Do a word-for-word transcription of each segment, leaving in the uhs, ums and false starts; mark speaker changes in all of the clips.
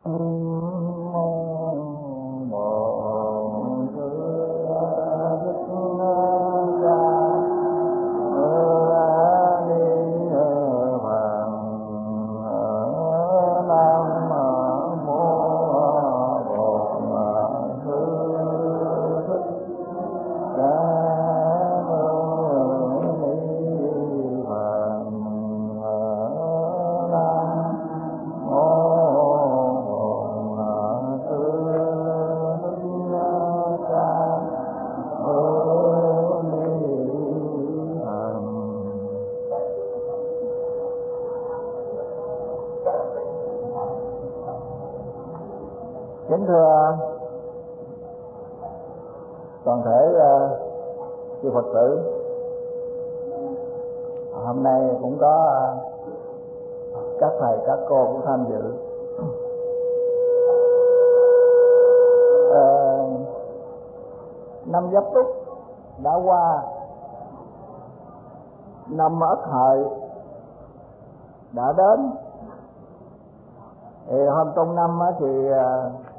Speaker 1: Kính thưa toàn thể uh, chư Phật tử, hôm nay cũng có uh, các thầy các cô cũng tham dự. Uh, năm Giáp Tuất đã qua, năm Ất Hợi đã đến. Thì hôm trong năm thì uh,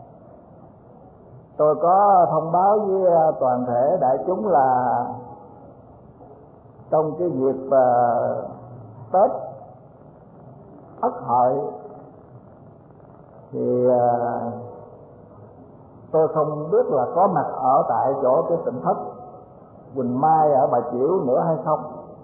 Speaker 1: tôi có thông báo với toàn thể đại chúng là trong cái dịp uh, Tết Ất Hợi thì uh, tôi không biết là có mặt ở tại chỗ cái tỉnh thất Quỳnh Mai ở Bà Chiểu nữa hay không.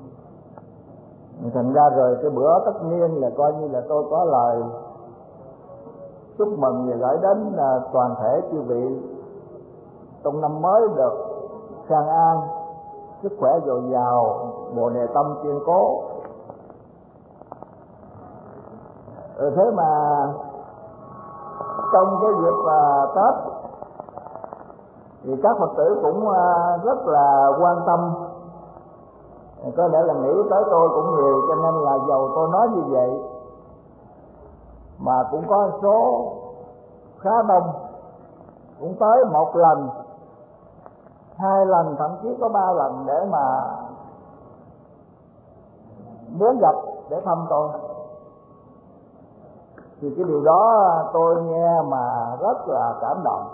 Speaker 1: Thành ra rồi cái bữa tất niên là coi như là tôi có lời chúc mừng và gửi đến uh, toàn thể chư vị trong năm mới được khang an, sức khỏe dồi dào, bồ đề tâm kiên cố. Ừ, thế mà trong cái dịp uh, Tết thì các Phật tử cũng uh, rất là quan tâm, có lẽ là nghĩ tới tôi cũng nhiều, cho nên là dầu tôi nói như vậy mà cũng có số khá đông cũng tới một lần, hai lần, thậm chí có ba lần để mà muốn gặp để thăm tôi. Thì cái điều đó tôi nghe mà rất là cảm động.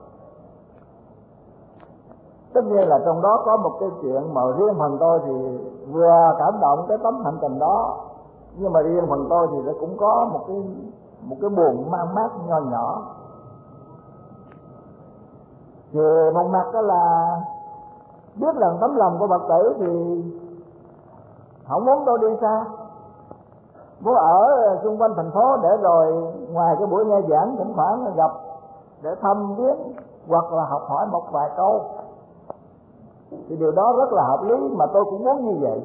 Speaker 1: Tất nhiên là trong đó có một cái chuyện mà riêng phần tôi thì vừa cảm động cái tấm hạnh tình đó, nhưng mà riêng phần tôi thì nó cũng có một cái một cái buồn mang mát nho nhỏ. Thì một mặt đó là biết rằng tấm lòng của Phật tử thì không muốn tôi đi xa, muốn ở xung quanh thành phố để rồi ngoài cái buổi nghe giảng thỉnh thoảng gặp để thăm viếng hoặc là học hỏi một vài câu. Thì điều đó rất là hợp lý, mà tôi cũng muốn như vậy.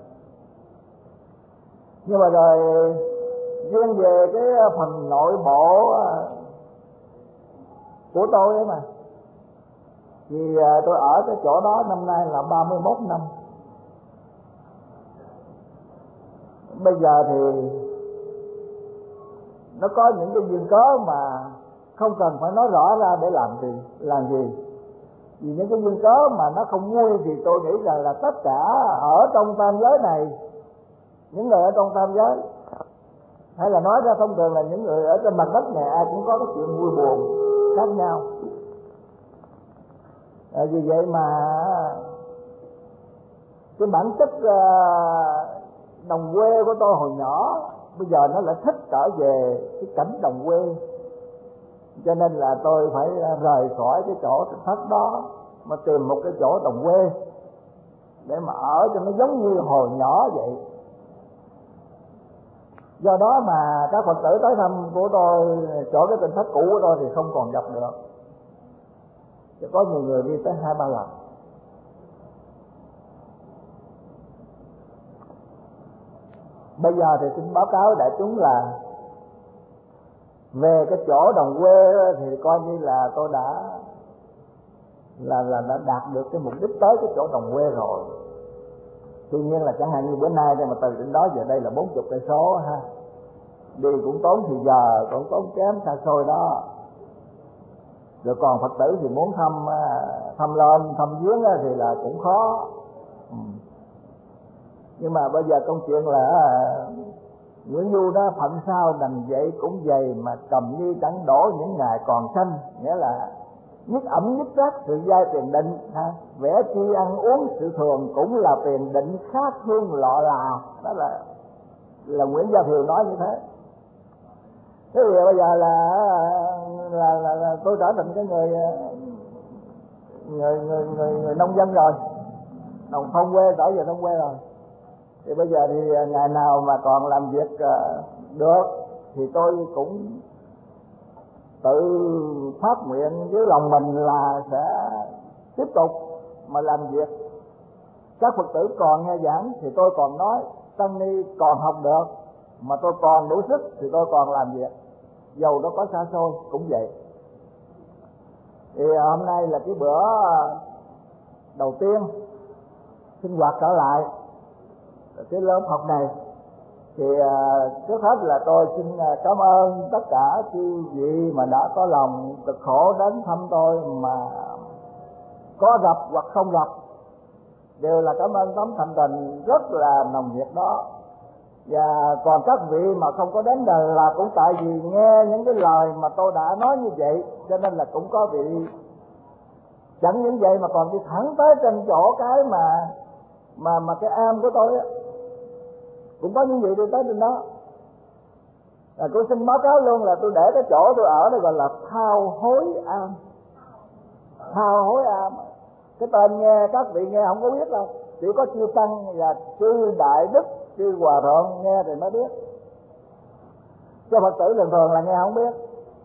Speaker 1: Nhưng mà rồi riêng về cái phần nội bộ của tôi ấy mà, thì tôi ở cái chỗ đó năm nay là ba mươi mốt năm. Bây giờ thì nó có những cái duyên cớ mà không cần phải nói rõ ra để làm gì, làm gì. Vì những cái duyên cớ mà nó không vui thì tôi nghĩ rằng là tất cả ở trong tam giới này, những người ở trong tam giới, hay là nói ra thông thường là những người ở trên mặt đất này, ai cũng có cái chuyện vui buồn khác nhau. À, vì vậy mà cái bản chất uh, đồng quê của tôi hồi nhỏ bây giờ nó lại thích trở về cái cảnh đồng quê, cho nên là tôi phải rời khỏi cái chỗ tỉnh thất đó mà tìm một cái chỗ đồng quê để mà ở cho nó giống như hồi nhỏ vậy. Do đó mà các Phật tử tới thăm của tôi chỗ cái tỉnh thất cũ của tôi thì không còn gặp được, chỉ có nhiều người đi tới hai ba lần. Bây giờ thì xin báo cáo đại chúng là về cái chỗ đồng quê thì coi như là tôi đã là là đã đạt được cái mục đích tới cái chỗ đồng quê rồi. Tuy nhiên là chẳng hạn như bữa nay đây mà từ đến đó về đây là bốn mươi cây số ha, đi cũng tốn thì giờ, cũng tốn kém xa xôi đó. Rồi còn Phật tử thì muốn thăm thăm lên thăm viếng thì là cũng khó. Ừ. Nhưng mà bây giờ công chuyện là Nguyễn Du đó phận sao đành vậy cũng dày, mà cầm như chẳng đổ những ngày còn xanh. Nghĩa là nhất ẩm nhất rác sự giai tiền định ha. Vẽ chi ăn uống sự thường cũng là tiền định, khác hương lọ là. Đó là là Nguyễn Gia Thiều nói như thế. Thế thì bây giờ là là, là, là tôi trở thành cái người người người người, người nông dân rồi, đồng thôn quê, trở về thôn quê rồi. Thì bây giờ thì ngày nào mà còn làm việc uh, được thì tôi cũng tự phát nguyện với lòng mình là sẽ tiếp tục mà làm việc. Các Phật tử còn nghe giảng thì tôi còn nói, tăng ni còn học được mà tôi còn đủ sức thì tôi còn làm việc, dầu nó có xa xôi cũng vậy. Thì hôm nay là cái bữa đầu tiên sinh hoạt trở lại cái lớp học này. Thì trước hết là tôi xin cảm ơn tất cả chư vị mà đã có lòng cực khổ đến thăm tôi, mà có gặp hoặc không gặp đều là cảm ơn tấm thành tình rất là nồng nhiệt đó. Và còn các vị mà không có đến đời là cũng tại vì nghe những cái lời mà tôi đã nói như vậy, cho nên là cũng có vị chẳng những vậy mà còn đi thẳng tới trên chỗ cái mà mà mà cái am của tôi á, cũng có những vị đi tới trên đó. Là tôi xin báo cáo luôn là tôi để cái chỗ tôi ở đây gọi là Thao Hối Am. Thao Hối Am, cái tên nghe các vị nghe không có biết đâu, chỉ có chư tăng và chư đại đức, chư hòa thượng nghe thì mới biết, cho Phật tử thường thường là nghe không biết.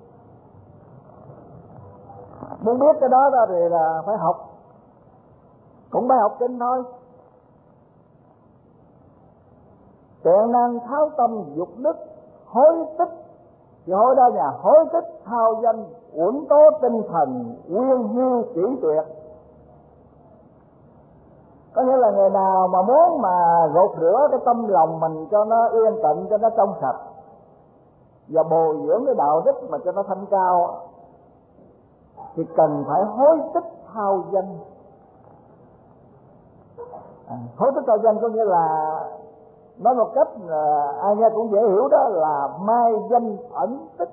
Speaker 1: Muốn biết cái đó đó thì là phải học, cũng phải học kinh thôi. Tiện năng tháo tâm dục đức, hối tích. Thì hối đó nhà hối tích thao danh, uẩn tố tinh thần, nguyên hưu kỹ tuyệt. Có nghĩa là người nào mà muốn mà gột rửa cái tâm lòng mình cho nó yên tĩnh, cho nó trong sạch, và bồi dưỡng cái đạo đức mà cho nó thanh cao, thì cần phải hối tích thao danh. À, hối tích thao danh có nghĩa là nói một cách à, ai nghe cũng dễ hiểu, đó là mai danh ẩn tích.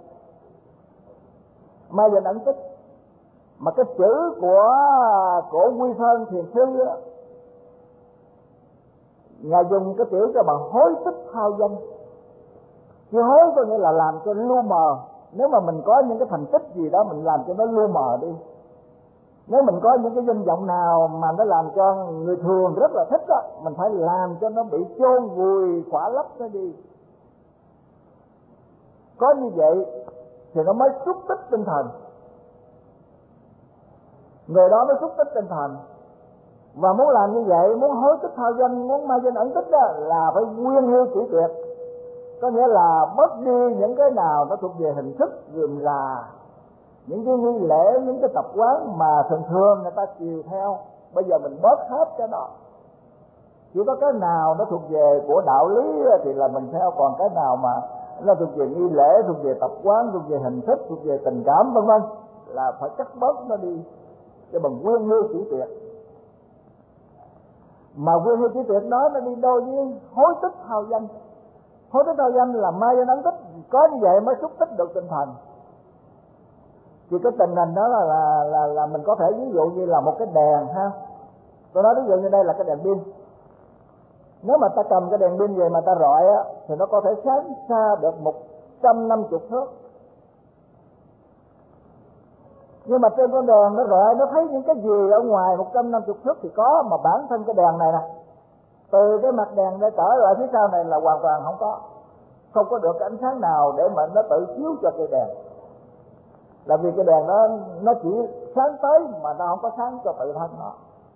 Speaker 1: Mai danh ẩn tích mà cái chữ của cổ Quy Sơn Thiền Sư đó, Ngài dùng cái chữ cho bằng hối tích thao danh. Chứ hối có nghĩa là làm cho lu mờ. Nếu mà mình có những cái thành tích gì đó mình làm cho nó lu mờ đi. Nếu mình có những cái danh vọng nào mà nó làm cho người thường rất là thích đó, mình phải làm cho nó bị chôn vùi, khỏa lấp nó đi. Có như vậy thì nó mới xúc tích tinh thần, người đó mới xúc tích tinh thần. Và muốn làm như vậy, muốn hối tích thao danh, muốn mai danh ẩn tích đó, là phải nguyên hưu kỹ tuyệt. Có nghĩa là bớt đi những cái nào nó thuộc về hình thức, gồm là những cái nghi lễ, những cái tập quán mà thường thường người ta chiều theo. Bây giờ mình bớt hết cái đó, chỉ có cái nào nó thuộc về của đạo lý thì là mình theo, còn cái nào mà nó thuộc về nghi lễ, thuộc về tập quán, thuộc về hình thức, thuộc về tình cảm vân vân là phải cắt bớt nó đi cho bằng nguyên hưu kỹ tuyệt. Mà nguyên hưu kỹ tuyệt đó nó đi đôi với hối tích thao danh. Hối tích thao danh là mai danh ẩn tích, có như vậy mới xúc tích được tinh thần. Thì cái tình hình đó là, là là là mình có thể ví dụ như là một cái đèn ha. Tôi nói ví dụ như đây là cái đèn pin. Nếu mà ta cầm cái đèn pin về mà ta rọi á, thì nó có thể sáng xa được một trăm năm mươi thước. Nhưng mà trên con đèn nó rọi, nó thấy những cái gì ở ngoài một trăm năm mươi thước thì có, mà bản thân cái đèn này nè, từ cái mặt đèn để trở lại phía sau này là hoàn toàn không có. Không có được cái ánh sáng nào để mà nó tự chiếu cho cái đèn. Là vì cái đèn đó nó chỉ sáng tới mà nó không có sáng cho tự thân nó.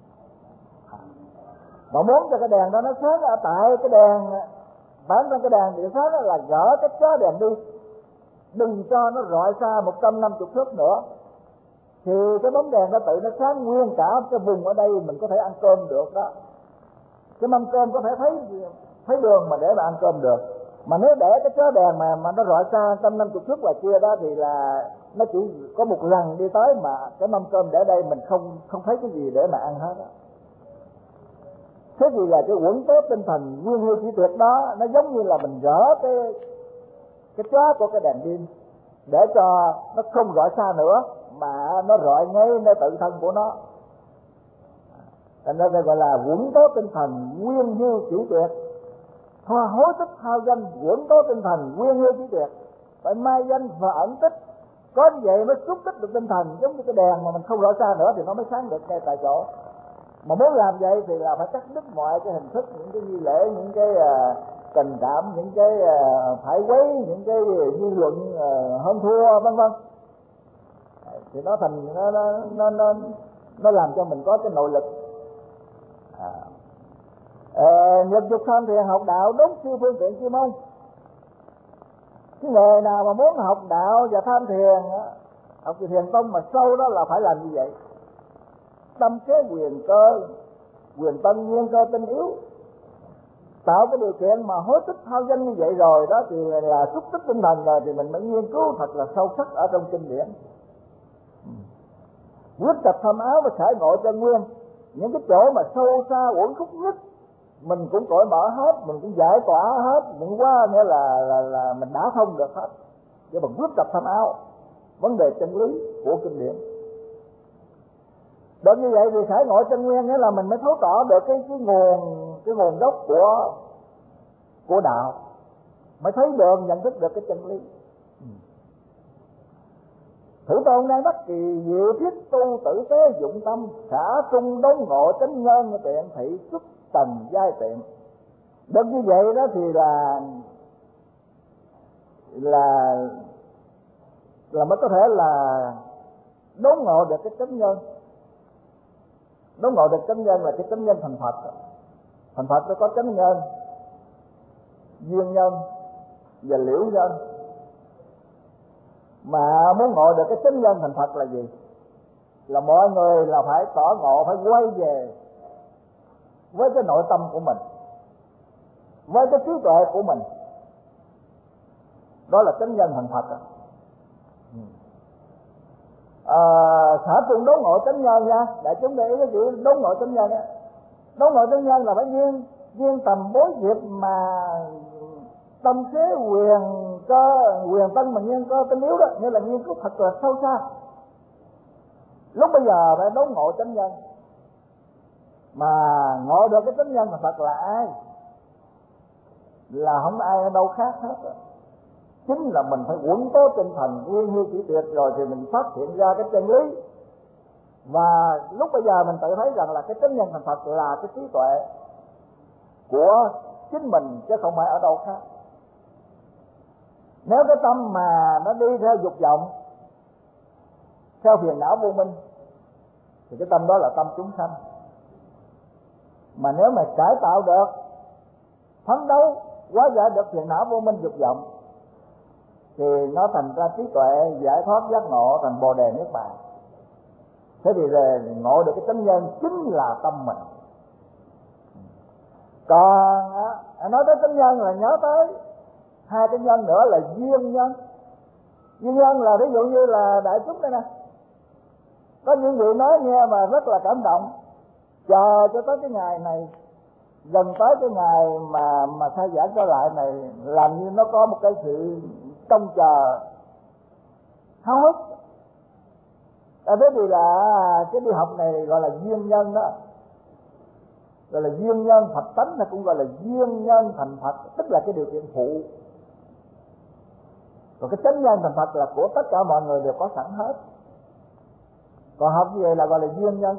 Speaker 1: Mà muốn cho cái đèn đó nó sáng ở tại cái đèn, bản thân cái đèn điện sáng đó là gỡ cái chó đèn đi, đừng cho nó rọi xa một trăm năm mươi thước nữa, thì cái bóng đèn nó tự nó sáng nguyên cả cái vùng ở đây mình có thể ăn cơm được đó. Cái mâm cơm có thể thấy thấy đường mà để mà ăn cơm được. Mà nếu để cái chó đèn mà mà nó rọi xa một trăm năm mươi thước ngoài kia đó thì là nó chỉ có một lần đi tới, mà cái mâm cơm để đây mình không không thấy cái gì để mà ăn hết đó. Thế thì là cái uẩn tốt tinh thần nguyên hư chỉ tuyệt đó, nó giống như là mình gỡ cái cái chóa của cái đèn pin để cho nó không rọi xa nữa, mà nó rọi ngay nơi tự thân của nó. Thành ra gọi là uẩn tốt tinh thần nguyên hư chỉ tuyệt. Thoa hối tích hao danh, uẩn tốt tinh thần nguyên hư chỉ tuyệt. Phải mai danh và ẩn tích. Có như vậy mới xúc tích được tinh thần, giống như cái đèn mà mình không rọi xa nữa thì nó mới sáng được ngay tại chỗ. Mà muốn làm vậy thì là phải cắt đứt mọi cái hình thức, những cái nghi lễ, những cái uh, tình cảm, những cái uh, phải quấy, những cái dư luận uh, hơn thua vân vân. Thì nó thành nó nó nó nó, nó làm cho mình có cái nội lực. À. Ờ, nhật dục tham thiền học đạo đúng siêu phương tiện chuyên môn. Cái người nào mà muốn học đạo và tham thiền, học thiền tông mà sâu đó là phải làm như vậy. Tâm kế quyền cơ, quyền tân nguyên cơ tinh yếu, tạo cái điều kiện mà hối tích hao danh như vậy rồi đó thì là xúc tích tinh thần rồi thì mình mới nghiên cứu thật là sâu sắc ở trong kinh điển. Quyết tập thâm áo và khải ngộ chân nguyên, những cái chỗ mà sâu xa uẩn khúc nhất mình cũng cởi mở hết, mình cũng giải tỏa hết, mình qua nghĩa là là là mình đã thông được hết. Chứ bằng quyết tập thâm áo vấn đề chân lý của kinh điển. Được như vậy thì khải ngộ chân nguyên nghĩa là mình mới thấu tỏ được cái cái nguồn cái nguồn gốc của của đạo, mới thấy được, nhận thức được cái chân lý. Thử tôn đang bất kỳ diệu thiết tu tử tế dụng tâm, khả trung đốn ngộ chánh nhân tiện thị xuất tầng giai tiện. Được như vậy đó thì là là là mới có thể là đốn ngộ được cái chánh nhân. Đốn ngộ được chánh nhân là cái chánh nhân thành Phật. Thành Phật nó có chánh nhân, duyên nhân và liễu nhân. Mà muốn ngộ được cái chánh nhân thành Phật là gì? Là mọi người là phải tỏ ngộ, phải quay về với cái nội tâm của mình, với cái trí tuệ của mình. Đó là chánh nhân thành Phật. À, khả trung đốn ngộ chánh nhân nha, đại chúng để ý cái chữ đốn ngộ chánh nhân á. Đốn ngộ chánh nhân là phải duyên duyên tầm bối diệp mà tâm thế quyền cơ, quyền tân mà nhiên cơ tinh yếu đó, như là nghiên cứu thật là sâu xa. Lúc bây giờ phải đốn ngộ chánh nhân. Mà ngộ được cái chánh nhân mà Phật là ai? Là không ai ở đâu khác hết. Chính là mình phải uẩn tố tinh thần nguyên hư chỉ tuyệt rồi thì mình phát hiện ra cái chân lý. Và lúc bây giờ mình tự thấy rằng là cái chánh nhân thành Phật là cái trí tuệ của chính mình chứ không phải ở đâu khác. Nếu cái tâm mà nó đi theo dục vọng, theo phiền não vô minh, thì cái tâm đó là tâm chúng sanh. Mà nếu mà cải tạo được, phấn đấu hóa giải được phiền não vô minh dục vọng, thì nó thành ra trí tuệ giải thoát giác ngộ, thành bồ đề niết bàn. Thế thì về ngộ được cái chánh nhân chính là tâm mình. Còn à, nói tới chánh nhân là nhớ tới hai cái nhân nữa là duyên nhân. Duyên nhân là ví dụ như là đại chúng đây nè, có những vị nói nghe mà rất là cảm động, chờ cho tới cái ngày này, gần tới cái ngày mà mà khai giảng trở lại này, làm như nó có một cái sự trông chờ háo hức. À, thế thì là cái đi học này gọi là duyên nhân đó, gọi là duyên nhân Phật tánh, là cũng gọi là duyên nhân thành Phật, tức là cái điều kiện phụ. Còn cái chánh nhân thành Phật là của tất cả mọi người đều có sẵn hết. Còn học như vậy là gọi là duyên nhân.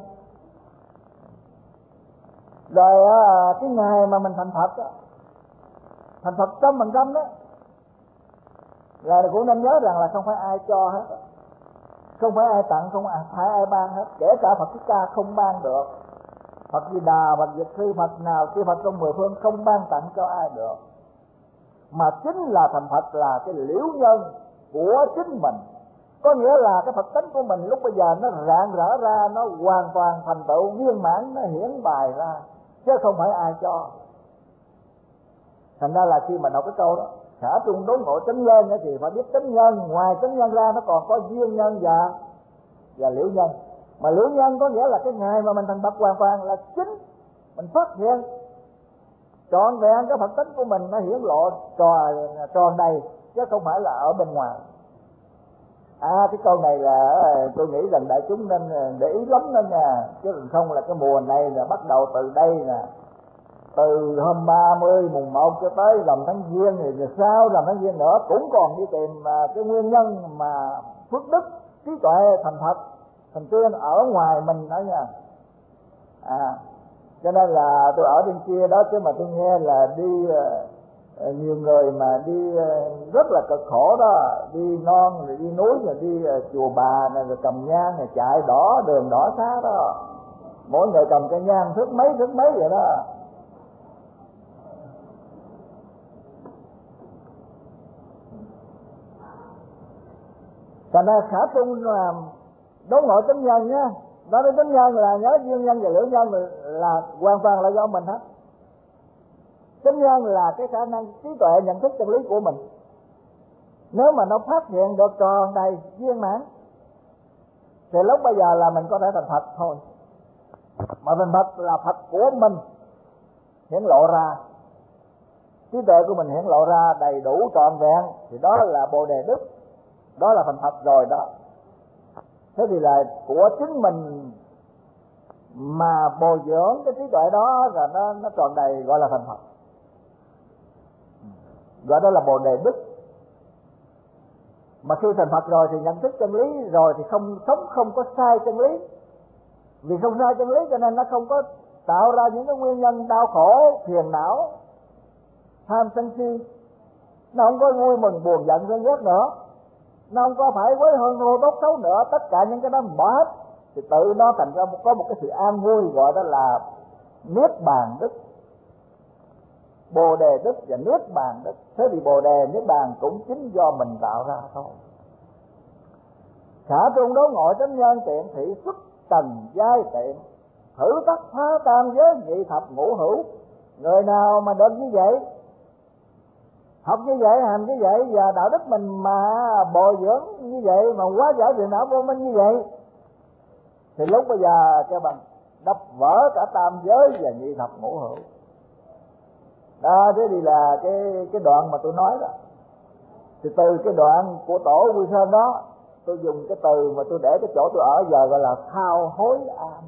Speaker 1: Rồi cái ngày mà mình thành Phật đó, thành Phật trăm phần trăm đó, là cũng nên nhớ rằng là không phải ai cho hết, không phải ai tặng, không phải ai ban hết. Kể cả Phật Thích Ca không ban được, Phật Di Đà, Phật Diệt Sư, Phật nào, chư Phật trong mười phương không ban tặng cho ai được. Mà chính là thành Phật là cái liễu nhân của chính mình. Có nghĩa là cái Phật tánh của mình lúc bây giờ nó rạng rỡ ra, nó hoàn toàn thành tựu viên mãn, nó hiển bày ra, chứ không phải ai cho. Thành ra là khi mà đọc cái câu đó, khả trung đốn ngộ chánh nhân thì phải biết chánh nhân, ngoài chánh nhân ra nó còn có duyên nhân và và liễu nhân. Mà liễu nhân có nghĩa là cái ngày mà mình thành Phật hoàn toàn là chính mình phát hiện trọn vẹn cái Phật tính của mình nó hiển lộ tròn tròn đầy, chứ không phải là ở bên ngoài. À cái câu này là tôi nghĩ rằng đại chúng nên để ý lắm đó nha, chứ không là cái mùa này là bắt đầu từ đây nè, từ hôm ba mươi mùng một cho tới rằm tháng Giêng, rồi sau rằm tháng Giêng nữa cũng còn đi tìm cái nguyên nhân mà phước đức trí tuệ thành Phật thành tiên ở ngoài mình đó nha. À cho nên là tôi ở bên kia đó, chứ mà tôi nghe là đi uh, nhiều người mà đi uh, rất là cực khổ đó, đi non rồi đi núi rồi đi uh, chùa Bà này, rồi cầm nhang rồi chạy đỏ đường đỏ xá đó, mỗi người cầm cái nhang thước mấy thước mấy vậy đó. Thành ra khả trung là đốn ngộ chánh nhân nhá. Nói đến chánh nhân là nhớ duyên nhân và liễu nhân là hoàn toàn là do mình hết. Chánh nhân là cái khả năng trí tuệ nhận thức chân lý của mình. Nếu mà nó phát hiện được tròn đầy viên mãn thì lúc bây giờ là mình có thể thành Phật thôi. Mà thành Phật là Phật của mình hiển lộ ra, trí tuệ của mình hiển lộ ra đầy đủ trọn vẹn thì đó là Bồ Đề Đức, đó là thành Phật rồi đó. Thế thì là của chính mình mà bồi dưỡng cái trí tuệ đó rồi nó nó tròn đầy gọi là thành Phật, gọi đó là Bồ Đề Đức. Mà khi thành Phật rồi thì nhận thức chân lý rồi thì không sống không có sai chân lý, vì không sai chân lý cho nên nó không có tạo ra những cái nguyên nhân đau khổ phiền não tham sân si, nó không có vui mừng buồn giận ghen ghét nữa, nó không có phải với hơn thua tốt xấu nữa. Tất cả những cái đó mình bỏ hết thì tự nó thành ra có một cái sự an vui, gọi đó là niết bàn đức, Bồ Đề Đức và niết bàn đức. Thế thì Bồ Đề niết bàn cũng chính do mình tạo ra thôi. Khả trung đốn ngộ chánh nhân tiện thị xuất trần giai tiện, thử tắc phá tam giới nhị thập ngũ hữu. Người nào mà được như vậy, học như vậy, hành như vậy và đạo đức mình mà bồi dưỡng như vậy, mà hóa giải phiền não vô minh như vậy, thì lúc bây giờ cho bằng đập vỡ cả tam giới và nhị thập ngũ hữu. Đó, thế thì là cái cái đoạn mà tôi nói đó. Thì từ cái đoạn của tổ Quy Sơn đó, tôi dùng cái từ mà tôi để cái chỗ tôi ở giờ gọi là thao hối am.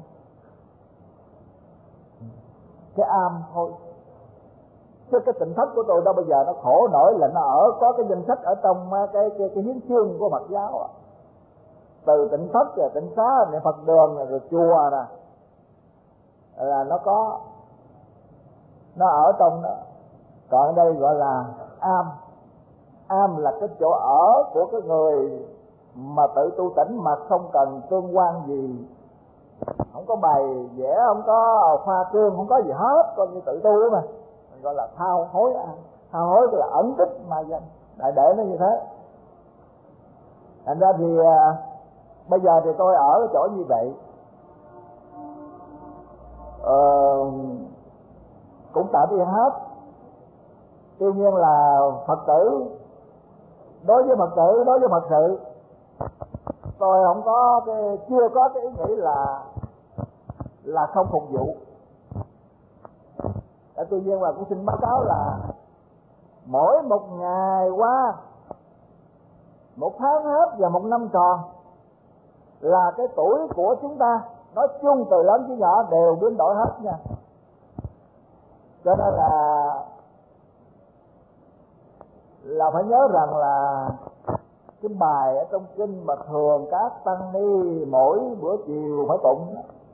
Speaker 1: Cái am thôi. Chứ cái tỉnh thất của tôi đâu bây giờ nó khổ nổi là nó ở có cái danh sách ở trong cái cái, cái hiến chương của Phật giáo à. Từ tỉnh thất rồi tỉnh xá rồi Phật đường rồi, rồi chùa nè là nó có, nó ở trong đó. Còn ở đây gọi là am. Am là cái chỗ ở của cái người mà tự tu tỉnh mà không cần tương quan gì, không có bài vẽ, không có khoa trương, không có gì hết, coi như tự tu mà. Mình gọi là thao hối am. Thao hối là ẩn tích mà danh, đại để nó như thế. Thành ra thì à, bây giờ thì tôi ở cái chỗ như vậy, ờ, cũng tạm biệt hết. Tuy nhiên là Phật tử, đối với Phật tử, đối với Phật sự, tôi không có cái, chưa có cái ý nghĩ là là không phục vụ. Để tuy nhiên là cũng xin báo cáo là mỗi một ngày qua, một tháng hết và một năm tròn là cái tuổi của chúng ta nói chung từ lớn tới nhỏ đều biến đổi hết nha. Cho nên là là phải nhớ rằng là cái bài ở trong kinh mà thường các tăng ni mỗi bữa chiều phải tụng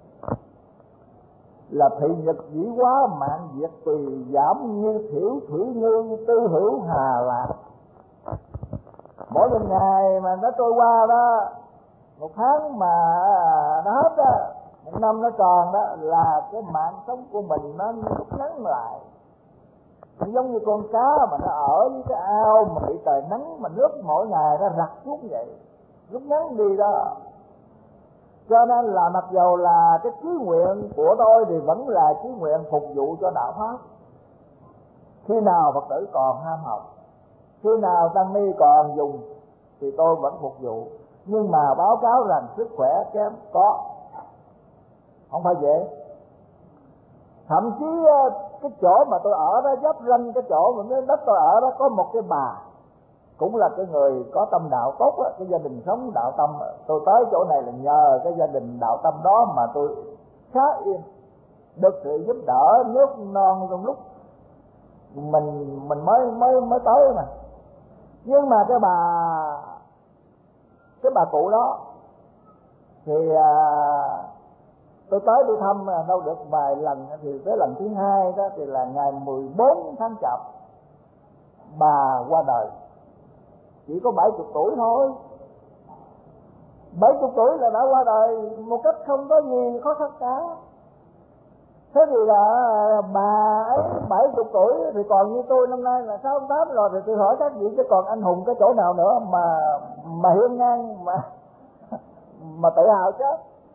Speaker 1: là thị nhật dĩ quá mạng diệt tùy giảm như thiểu thủy ngư tư hữu hà lạc. Mỗi một ngày mà nó trôi qua đó, một tháng mà nó hết đó, một năm nó tròn đó, là cái mạng sống của mình nó rút ngắn lại. Nó giống như con cá mà nó ở với cái ao mà bị trời nắng mà nước mỗi ngày nó rặt xuống vậy, rút ngắn đi đó. Cho nên là mặc dầu là cái chí nguyện của tôi thì vẫn là chí nguyện phục vụ cho đạo pháp. Khi nào Phật tử còn ham học, khi nào tăng ni còn dùng thì tôi vẫn phục vụ. Nhưng mà báo cáo rằng sức khỏe kém có, không phải dễ. Thậm chí cái chỗ mà tôi ở đó, giáp ranh cái chỗ mà cái đất tôi ở đó, có một cái bà cũng là cái người có tâm đạo tốt á, cái gia đình sống đạo tâm. Tôi tới chỗ này là nhờ cái gia đình đạo tâm đó mà tôi khá yên, được sự giúp đỡ nước non trong lúc mình mình mới mới mới tới mà. Nhưng mà cái bà cái bà cụ đó thì à, tôi tới đi thăm đâu được vài lần, thì tới lần thứ hai đó thì là ngày mười bốn tháng Chạp bà qua đời, chỉ có bảy mươi tuổi thôi. bảy mươi tuổi là đã qua đời một cách không có gì khó khăn cả. Thế thì là bà ấy bảy mươi tuổi thì còn như tôi năm nay là sáu mươi tám rồi, thì tôi hỏi các vị chứ còn anh hùng cái chỗ nào nữa mà mà hiên ngang mà mà tự hào chứ.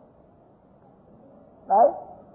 Speaker 1: Đấy.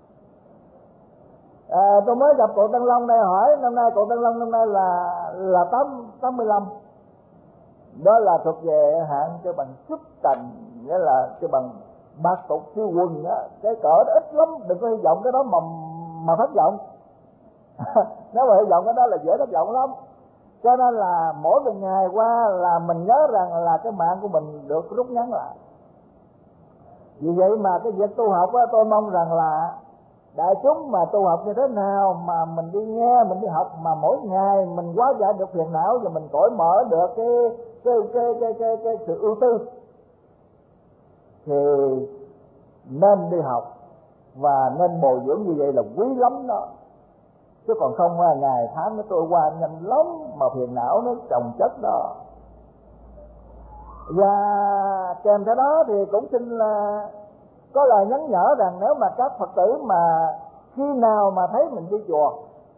Speaker 1: À, tôi mới gặp cụ Tân Long đây, hỏi năm nay cụ Tân Long năm nay là là tám tám mươi lăm. Đó là thuộc về hạng cái bằng xuất trần, nghĩa là cái bằng bạc tục siêu quần á, cái cỡ đó ít lắm, đừng có hy vọng cái đó mà mà thất vọng. Nếu mà hy vọng cái đó là dễ thất vọng lắm. Cho nên là mỗi một ngày qua là mình nhớ rằng là cái mạng của mình được rút ngắn lại. Vì vậy mà cái việc tu học á, tôi mong rằng là đại chúng mà tu học như thế nào mà mình đi nghe, mình đi học mà mỗi ngày mình hóa giải được phiền não và mình cởi mở được cái cái cái cái cái, cái sự ưu tư thì nên đi học và nên bồi dưỡng như vậy là quý lắm đó. Chứ còn không ngày tháng nó trôi qua nhanh lắm mà phiền não nó chồng chất đó. Và kèm theo đó thì cũng xin là có lời nhắn nhở rằng nếu mà các Phật tử mà khi nào mà thấy mình đi chùa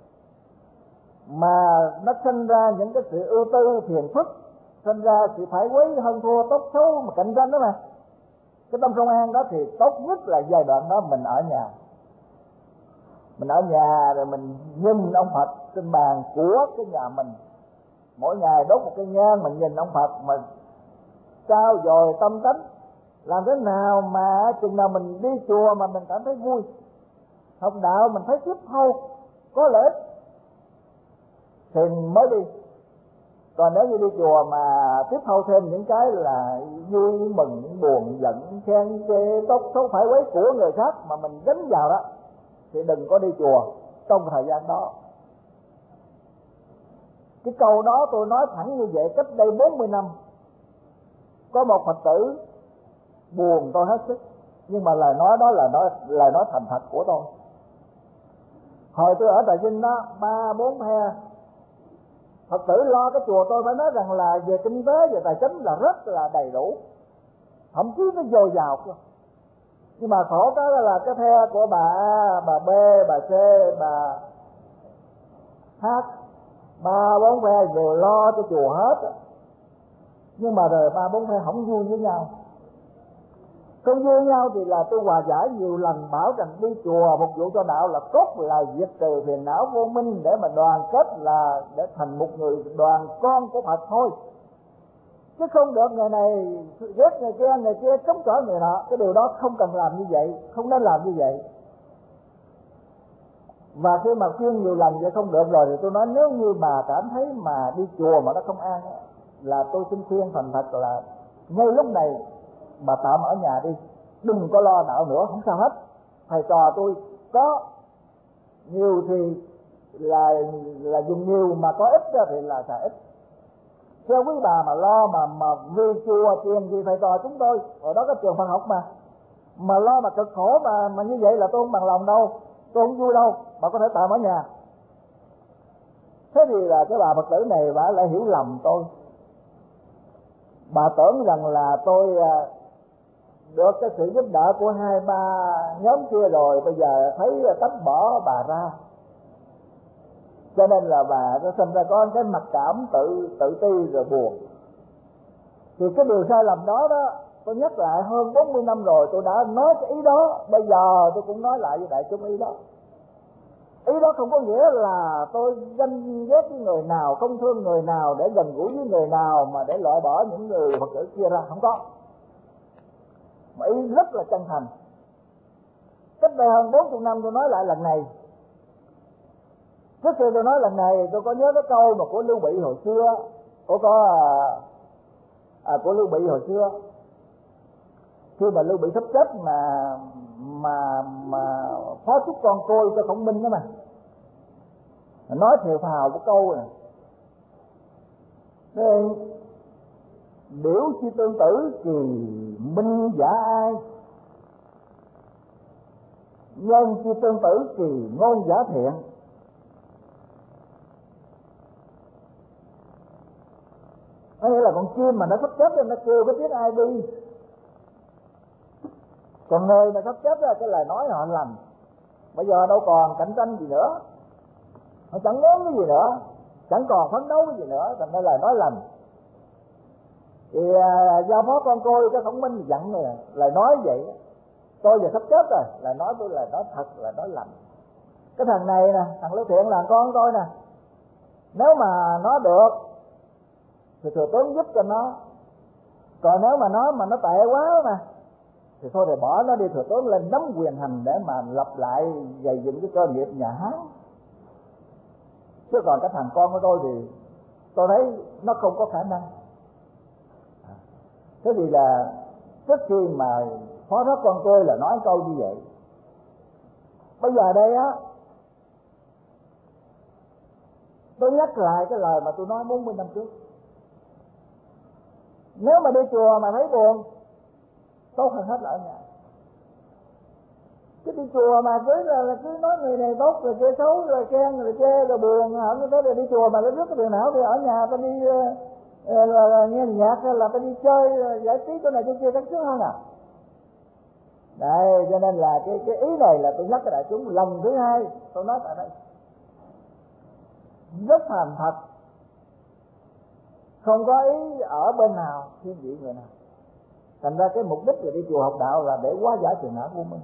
Speaker 1: mà nó sinh ra những cái sự ưu tư phiền phức, sinh ra sự phải quấy hơn thua tốt xấu mà cạnh tranh đó mà, cái tâm công an đó thì tốt nhất là giai đoạn đó mình ở nhà. Mình ở nhà rồi mình nhìn ông Phật trên bàn của cái nhà mình, mỗi ngày đốt một cái nhang mình nhìn ông Phật mà trao dồi tâm tánh. Làm thế nào mà chừng nào mình đi chùa mà mình cảm thấy vui, học đạo mình thấy tiếp thâu có lợi ích thì mới đi. Còn nếu như đi chùa mà tiếp thâu thêm những cái là vui mừng buồn giận khen chê tốt xấu phải quấy của người khác mà mình dính vào đó thì đừng có đi chùa trong thời gian đó. Cái câu đó tôi nói thẳng như vậy cách đây bốn mươi năm. Có một Phật tử buồn tôi hết sức, nhưng mà lời nói đó là nói lời nói thành thật của tôi. Hồi tôi ở Trà Vinh đó, ba bốn phe Phật tử lo cái chùa tôi phải nói rằng là về kinh tế, về tài chính là rất là đầy đủ, thậm chí nó dồi dào cơ. Nhưng mà khổ cái là cái phe của bà A, bà B, bà C, bà H, ba bốn phe đều lo cho chùa hết, nhưng mà rồi ba bốn phe không vui với nhau. Không vui nhau thì là tôi hòa giải nhiều lần, bảo rằng đi chùa phục vụ cho đạo là cốt là diệt trừ phiền não vô minh, để mà đoàn kết là để thành một người đoàn con của Phật thôi, chứ không được người này ghét người kia, người kia chống chọi người nọ. Cái điều đó không cần làm như vậy, không nên làm như vậy. Và khi mà khuyên nhiều lần vậy không được rồi thì tôi nói nếu như bà cảm thấy mà đi chùa mà nó không an là tôi xin khuyên thành thật là ngay lúc này bà tạm ở nhà đi, đừng có lo đạo nữa, không sao hết. Thầy trò tôi có nhiều thì là là dùng nhiều, mà có ít thì là xài ít. Theo quý bà mà lo mà mà vì chùa tiền gì thầy trò chúng tôi ở đó có trường Phật học mà mà lo mà cực khổ mà mà như vậy là tôi không bằng lòng đâu, tôi không vui đâu. Bà có thể tạm ở nhà. Thế thì là cái bà Phật tử này bà lại hiểu lầm tôi. Bà tưởng rằng là tôi được cái sự giúp đỡ của hai ba nhóm kia rồi, bây giờ thấy tách bỏ bà ra, cho nên là bà nó sinh ra có cái mặc cảm tự tự ti rồi buồn. Thì cái điều sai lầm đó đó, tôi nhắc lại hơn bốn mươi năm rồi tôi đã nói cái ý đó, bây giờ tôi cũng nói lại với đại chúng ý đó. Ý đó không có nghĩa là tôi ganh ghét với người nào, không thương người nào để gần gũi với người nào mà để loại bỏ những người Phật tử kia ra, không có. Mà ý rất là chân thành. Cách đây hơn bốn mươi năm tôi nói lại lần này, Trước khi tôi nói lần này, tôi có nhớ cái câu mà của Lưu Bị hồi xưa, của có à, của Lưu Bị hồi xưa, khi mà Lưu Bị sắp chết mà mà mà phó chúc con côi cho Khổng Minh đó mà, nói thều phào của câu này: nên điểu chi tương tử kỳ minh giả ai, nhân chi tương tử kỳ ngôn giả thiện. Có nghĩa là con chim mà nó sắp chết nên nó kêu có tiếng ai đi, còn người mà sắp chết là cái lời nói họ lành. Bây giờ đâu còn cạnh tranh gì nữa, họ chẳng muốn cái gì nữa, chẳng còn phấn đấu cái gì nữa, thành ra lời nói lành. Thì à, giao phó con côi cho Khổng Minh dặn rồi, lời nói vậy: tôi giờ sắp chết rồi, lời nói tôi là nói thật, là nói lành. Cái thằng này nè, thằng Lưu Thiện là con tôi nè, nếu mà nó được thì thừa tướng giúp cho nó, còn nếu mà nó mà nó tệ quá mà thì thôi thì bỏ nó đi, thừa tướng lên nắm quyền hành để mà lập lại gây dựng cái cơ nghiệp nhà Hán. Chứ còn cái thằng con của tôi thì tôi thấy nó không có khả năng. Thế thì là trước khi mà phó thác con tôi là nói câu như vậy. Bây giờ đây á, tôi nhắc lại cái lời mà tôi nói bốn mươi năm trước. Nếu mà đi chùa mà thấy buồn, tốt hơn hết là ở nhà. Chứ đi chùa mà cứ là, là cứ nói người này tốt rồi kia xấu, rồi khen rồi chê rồi buồn, không tới rồi đi chùa mà nó rất cái phiền não thì ở nhà ta đi uh, là, là nghe nhạc hay là ta đi chơi uh, giải trí chỗ này chỗ kia chắc sướng hơn à. Đấy, cho nên là cái cái ý này là tôi nhắc cái đại chúng lần thứ hai tôi nói tại đây, rất thành thật, không có ý ở bên nào thiên vị người nào. Thành ra cái mục đích là đi chùa học đạo là để hóa giải phiền não của mình.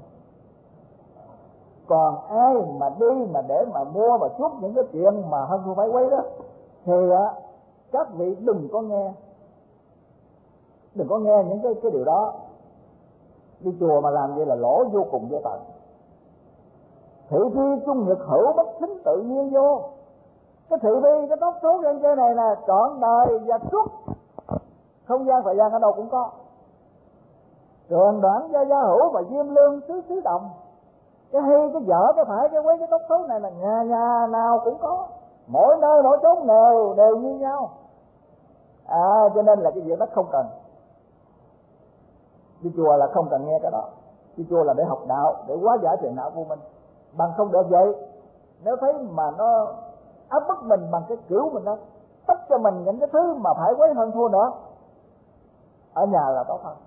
Speaker 1: Còn ai mà đi mà để mà mua mà chút những cái chuyện mà hơn thua phải quấy đó thì á, các vị đừng có nghe, đừng có nghe những cái cái điều đó. Đi chùa mà làm vậy là lỗ vô cùng vô tận. Thị phi trung nhật hữu bất xính tự nhiên vô. Cái thị phi, cái tóc số trên chơi này là trọn đời và suốt không gian thời gian ở đâu cũng có. Trường đoạn gia gia hữu và diêm lương xứ xứ động. Cái hay, cái dở, cái phải, cái quấy, cái tóc số này là nhà nhà nào cũng có, mỗi nơi mỗi chốn đều đều như nhau. À, cho nên là cái việc đó không cần. Đi chùa là không cần nghe cái đó. Đi chùa là để học đạo, để hóa giải phiền não của mình. Bằng không được vậy, nếu thấy mà nó áp bức mình bằng cái kiểu mình đó, tất cho mình những cái thứ mà phải quấy hơn thua nữa, ở nhà là tốt hơn.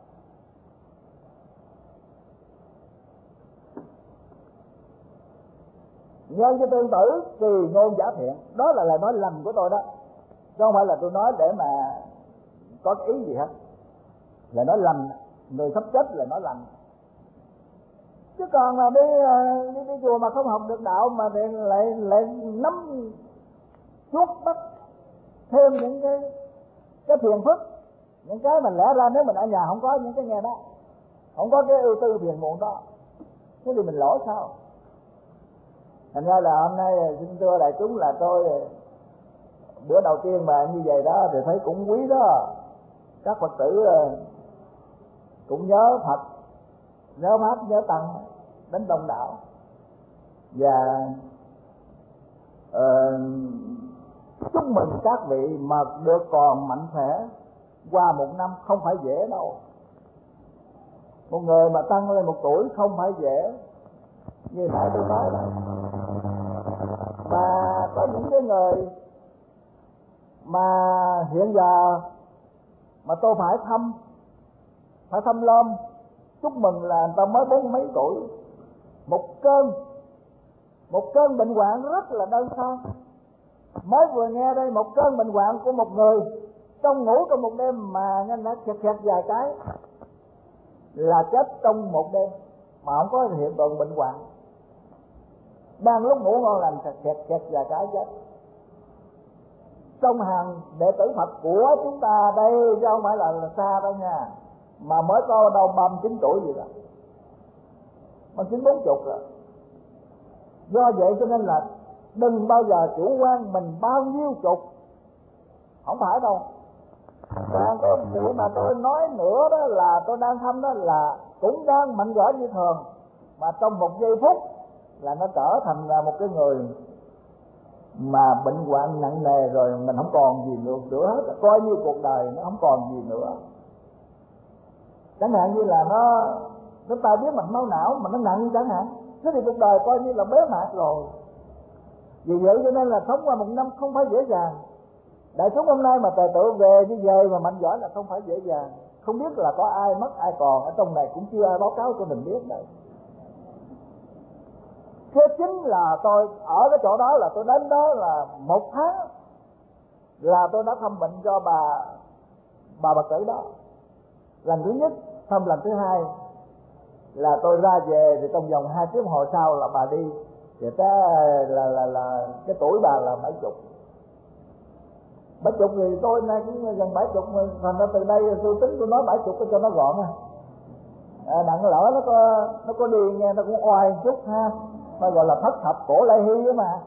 Speaker 1: Nhân cho tương tử kỳ ngôn giả thiện, đó là lời nói lành của tôi đó, chứ không phải là tôi nói để mà có cái ý gì hết. Lời nói lành, người sắp chết là nói lành. Chứ còn mà đi đi, đi chùa mà không học được đạo mà thì lại lại nắm chuốt bắt thêm những cái cái phiền phức, những cái mình lẽ ra nếu mình ở nhà không có những cái nghe đó, không có cái ưu tư phiền muộn đó, thế thì mình lỗ sao? Thành ra là hôm nay xin thưa đại chúng là tôi bữa đầu tiên mà như vậy đó thì thấy cũng quý đó. Các Phật tử cũng nhớ Phật, nhớ Pháp, nhớ Tăng đến đông đảo. Và uh, chúc mừng các vị mà được còn mạnh khỏe qua một năm không phải dễ đâu. Một người mà tăng lên một tuổi không phải dễ, như nãy tôi nói đó. Và có những cái người mà hiện giờ mà tôi phải thăm, phải thăm lom chúc mừng là người ta mới bốn mấy tuổi, một cơn một cơn bệnh hoạn rất là đơn sơ. Mới vừa nghe đây, một cơn bệnh hoạn của một người trong ngủ trong một đêm mà nghe đã khẹt khẹt vài cái là chết trong một đêm mà không có hiện tượng bệnh hoạn. Đang lúc ngủ ngon lành khẹt khẹt khẹt vài cái chết. Trong hàng đệ tử Phật của chúng ta đây, chứ không phải là, là xa đâu nha, mà mới có đâu ba mươi chín tuổi gì đó, ba mươi chín bốn chục rồi. Do vậy cho nên là đừng bao giờ chủ quan mình bao nhiêu chục, không phải đâu. Và cái sự mà tôi nói nữa đó là tôi đang thăm đó là cũng đang mạnh giỏi như thường, mà trong một giây phút là nó trở thành là một cái người mà bệnh hoạn nặng nề rồi, mình không còn gì nữa, nữa hết, coi như cuộc đời nó không còn gì nữa. Chẳng hạn như là nó nó tai biến mạch máu não mà nó nặng chẳng hạn, thế thì cuộc đời coi như là bế mạc rồi. Vì vậy cho nên là sống qua một năm không phải dễ dàng. Đại chúng hôm nay mà tài tự về như vậy mà mạnh giỏi là không phải dễ dàng. Không biết là có ai mất ai còn, ở trong này cũng chưa ai báo cáo cho mình biết đây. Thế chính là tôi ở cái chỗ đó là tôi đến đó là một tháng là tôi đã thăm bệnh cho bà bà bà tử đó. Lần thứ nhất, thăm lần thứ hai là tôi ra về thì trong vòng hai tiếng hồ sau là bà đi. Thì ta là là là cái tuổi bà là bảy chục. Bảy chục thì tôi nay cũng gần bảy chục, thành ra từ đây tôi tính tôi nói bảy chục cho nó gọn à. À, đặng lỡ nó có nó có đi nghe nó cũng oai một chút ha, nó gọi là thất thập cổ lai hy đó mà.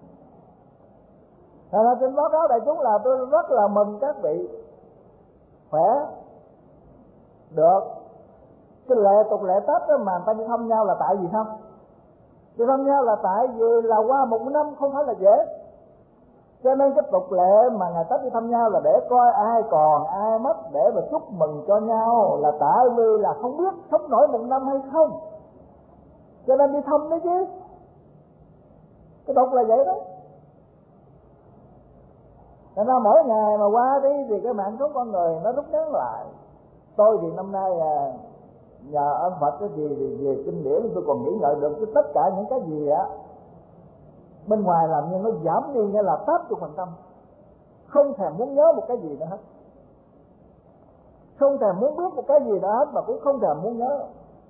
Speaker 1: Thành ra trên báo cáo đại chúng là tôi rất là mừng các vị khỏe được. Cái lệ tục lệ Tết đó mà người ta đi thăm nhau là tại vì không? Đi thăm nhau là tại vì là qua một năm không phải là dễ. Cho nên cái tục lệ mà ngày Tết đi thăm nhau là để coi ai còn ai mất, để mà chúc mừng cho nhau, là tại vì là không biết sống nổi một năm hay không, cho nên đi thăm đấy chứ. Cái tục là vậy đó. Thành ra mỗi ngày mà qua đi thì cái mạng sống con người nó rút ngắn lại. Tôi thì năm nay à, nhờ ơn Phật cái gì thì về kinh điển tôi còn nghĩ ngợi được cái tất cả những cái gì á bên ngoài làm như nó giảm đi, nghĩa là tám mươi phần trăm, không thèm muốn nhớ một cái gì nữa hết, không thèm muốn biết một cái gì nữa hết, mà cũng không thèm muốn nhớ.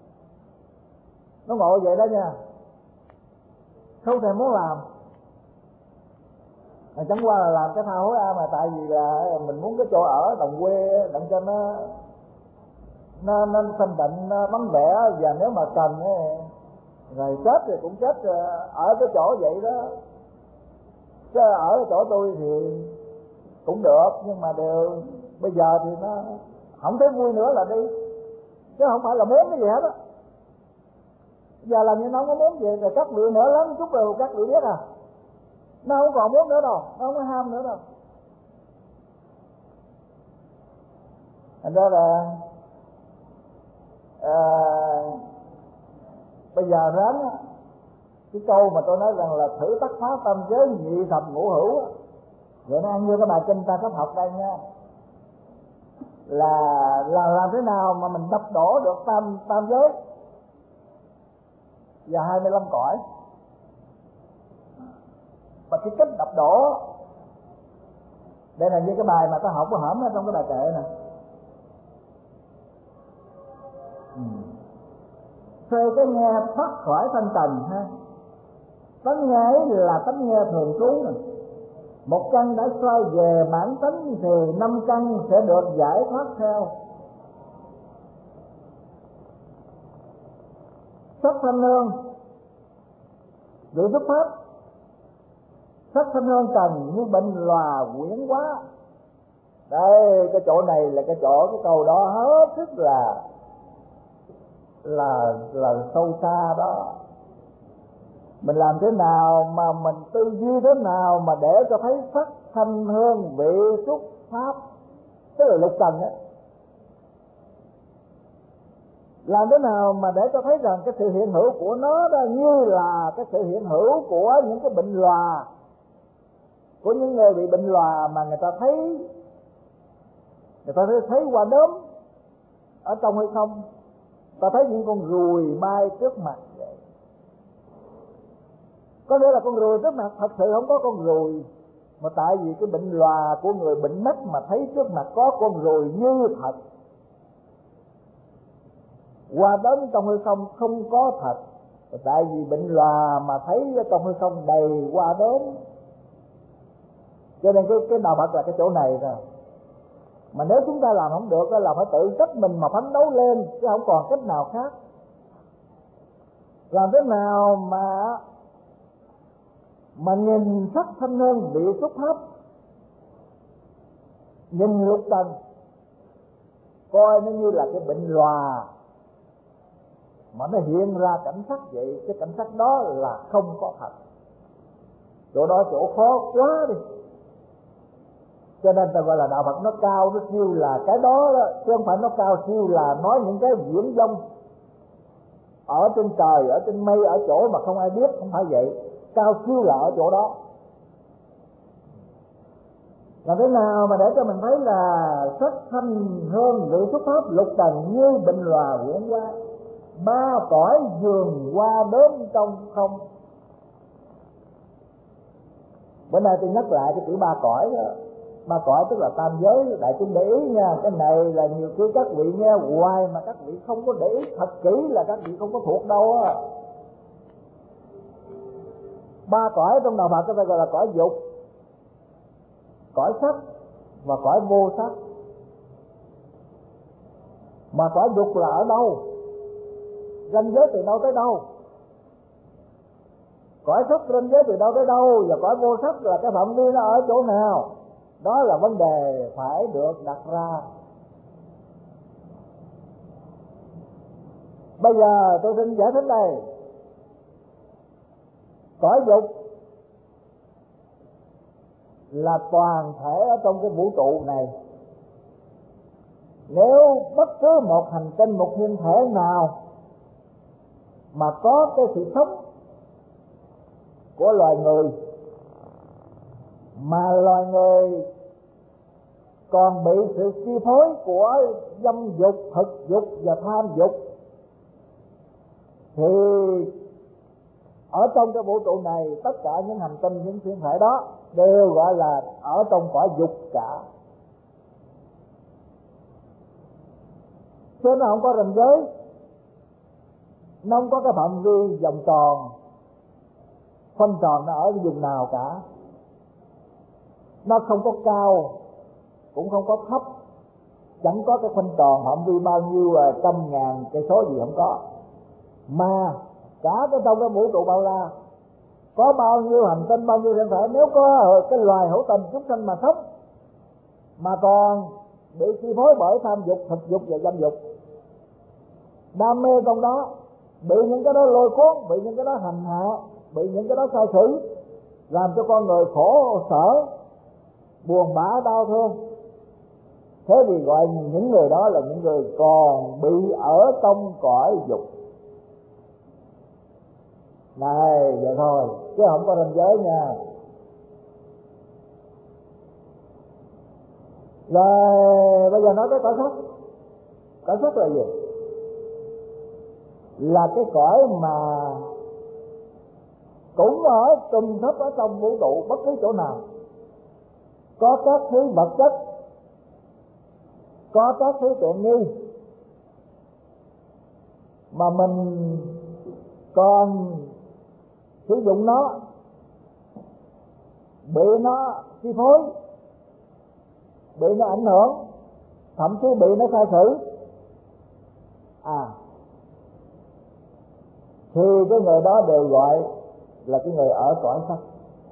Speaker 1: Nó ngộ vậy đó nha, không thèm muốn làm. Mà chẳng qua là làm cái thao hối a, mà tại vì là mình muốn cái chỗ ở đồng quê đặng cho nó nó nó thanh tịnh, nó vắng vẻ, và nếu mà cần ấy, rồi chết thì cũng chết ở cái chỗ vậy đó. Chứ ở cái chỗ tôi thì cũng được, nhưng mà đều bây giờ thì nó không thấy vui nữa là đi, chứ không phải là muốn cái gì hết á. Giờ làm như nó không có muốn gì, rồi cắt lưỡi nữa lắm chút rồi cắt lưỡi biết à, nó không còn muốn nữa đâu, nó không có ham nữa đâu. Thành ra là à, bây giờ ráng cái câu mà tôi nói rằng là thử tắc phá tâm giới nhị thập ngũ hữu, vậy nó ăn như cái bài kinh ta sắp học đây nha, là là làm thế nào mà mình đập đổ được tam tam giới và hai mươi lăm cõi. Và cái cách đập đổ đây là như cái bài mà ta học có hổm ở trong cái bài kệ nè. Ừ. Thuê cái nghe thoát khỏi thanh trần ha. Tánh nghe ấy là tánh nghe thường trú nè. Một căn đã xoay về bản tánh thì năm căn sẽ được giải thoát theo. Sắc thanh hương giữ xuất pháp. Sắc thanh hương trần như bệnh lòa quyển quá. Đây cái chỗ này là cái chỗ cái câu đó hết sức là là là sâu xa đó. Mình làm thế nào mà mình tư duy thế nào mà để cho thấy sắc thanh hương vị xúc pháp, tức là lục trần á, làm thế nào mà để cho thấy rằng cái sự hiện hữu của nó đó như là cái sự hiện hữu của những cái bệnh lòa, của những người bị bệnh lòa mà người ta thấy người ta thấy, thấy qua đốm ở trong hay không, ta thấy những con ruồi bay trước mặt vậy. Có nghĩa là con ruồi trước mặt thật sự không có con ruồi, mà tại vì cái bệnh lòa của người bệnh mắt mà thấy trước mặt có con ruồi như thật. Qua đốm trong hư không không có thật, mà tại vì bệnh lòa mà thấy trong hư không đầy qua đốm. Cho nên cái cái đạo Phật là cái chỗ này rồi. Mà nếu chúng ta làm không được là phải tự trách mình mà phấn đấu lên, chứ không còn cách nào khác. Làm thế nào mà mà nhìn sắc thanh hơn vị xúc pháp, nhìn lục trần coi nó như là cái bệnh lòa mà nó hiện ra cảnh sắc vậy. Cái cảnh sắc đó là không có thật, chỗ đó chỗ khó quá đi. Cho nên ta gọi là đạo Phật nó cao, nó siêu là cái đó đó, chứ không phải nó cao siêu là nói những cái viễn vông ở trên trời, ở trên mây, ở chỗ mà không ai biết, không phải vậy. Cao siêu là ở chỗ đó. Làm thế nào mà để cho mình thấy là sắc thanh hương vị xuất pháp lục trần như bệnh lòa quyển qua, ba cõi vườn qua đến trong không. Bữa nay tôi nhắc lại cái chữ ba cõi đó. Ba cõi tức là tam giới, đại chúng để ý nha. Cái này là nhiều khi các vị nghe hoài mà các vị không có để ý thật kỹ là các vị không có thuộc đâu á. Ba cõi trong đạo Phật chúng ta gọi là cõi dục, cõi sắc và cõi vô sắc. Mà cõi dục là ở đâu? Ranh giới từ đâu tới đâu? Cõi sắc ranh giới từ đâu tới đâu? Và cõi vô sắc là cái phạm vi nó ở chỗ nào? Đó là vấn đề phải được đặt ra. Bây giờ tôi xin giải thích đây. Cõi dục là toàn thể ở trong cái vũ trụ này. Nếu bất cứ một hành tinh, một thiên thể nào mà có cái sự sống của loài người, mà loài người còn bị sự chi phối của dâm dục, thực dục và tham dục, thì ở trong cái vũ trụ này tất cả những hành tinh, những thiên thể đó đều gọi là ở trong cõi dục cả. Chứ nó không có ranh giới, nó không có cái phạm vi vòng tròn khoanh tròn nó ở cái vùng nào cả. Nó không có cao cũng không có thấp, chẳng có cái khoanh tròn phạm vi bao nhiêu trăm ngàn cây số gì không có. Mà cả cái trong cái vũ trụ bao la có bao nhiêu hành tinh, bao nhiêu thiên thể, nếu có cái loài hữu tình chúng sanh mà sống mà còn bị chi phối bởi tham dục, thực dục và dâm dục, đam mê trong đó, bị những cái đó lôi cuốn, bị những cái đó hành hạ, bị những cái đó sai sử, làm cho con người khổ sở, buồn bã, đau thương. Thế thì gọi những người đó là những người còn bị ở trong cõi dục. Này vậy thôi, chứ không có ranh giới nha. Rồi bây giờ nói tới cõi sắc. Cõi sắc là gì? Là cái cõi mà cũng ở trùm thấp ở trong vũ trụ, bất cứ chỗ nào có các thứ vật chất, có các thứ tiện nghi mà mình còn sử dụng nó, bị nó chi phối, bị nó ảnh hưởng, thậm chí bị nó sai sử, à thì cái người đó đều gọi là cái người ở cõi sắc.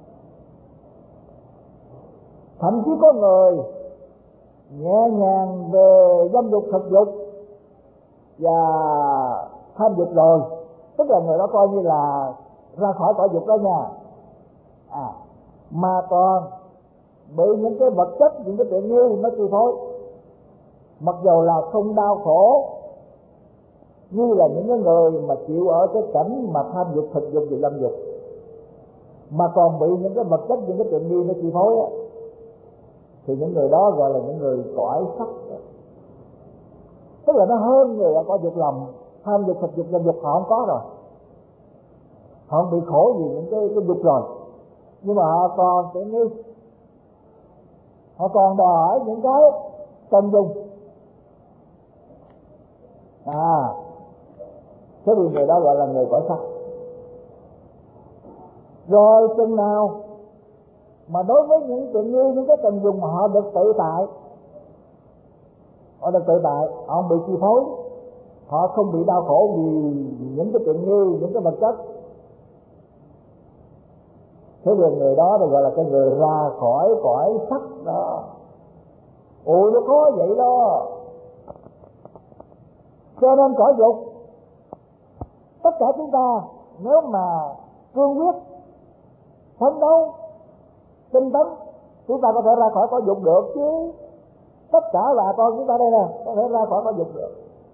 Speaker 1: Thậm chí có người nhẹ nhàng về dâm dục, thực dục và tham dục rồi, tức là người đó coi như là ra khỏi cõi dục đó nha. À, mà còn bị những cái vật chất, những cái tiện nghi nó chi phối, mặc dù là không đau khổ như là những cái người mà chịu ở cái cảnh mà tham dục, thực dục và dâm dục, mà còn bị những cái vật chất, những cái tiện nghi nó chi phối á, thì những người đó gọi là những người cõi sắc. Tức là nó hơn người ở cõi dục lầm, tham dục, thực dục, dâm dục họ không có rồi, họ không bị khổ vì những cái, cái dục rồi, nhưng mà họ còn tiện nghi, họ còn đòi hỏi những cái cần dùng. À, thế thì người đó gọi là người cõi sắc. Rồi chừng nào mà đối với những tiện nghi, những cái cần dùng mà họ được tự tại, họ được tự tại, họ không bị chi phối, họ không bị đau khổ vì những cái tiện nghi, những cái vật chất, Thế thì người đó được gọi là cái người ra khỏi cõi sắc đó. Ôi nó khó vậy đó. Cho nên cõi dục, tất cả chúng ta nếu mà cương quyết phấn đấu tinh tấn, chúng ta có thể ra khỏi cõi dục được chứ. Tất cả là con chúng ta đây nè, có thể ra khỏi cõi dục được.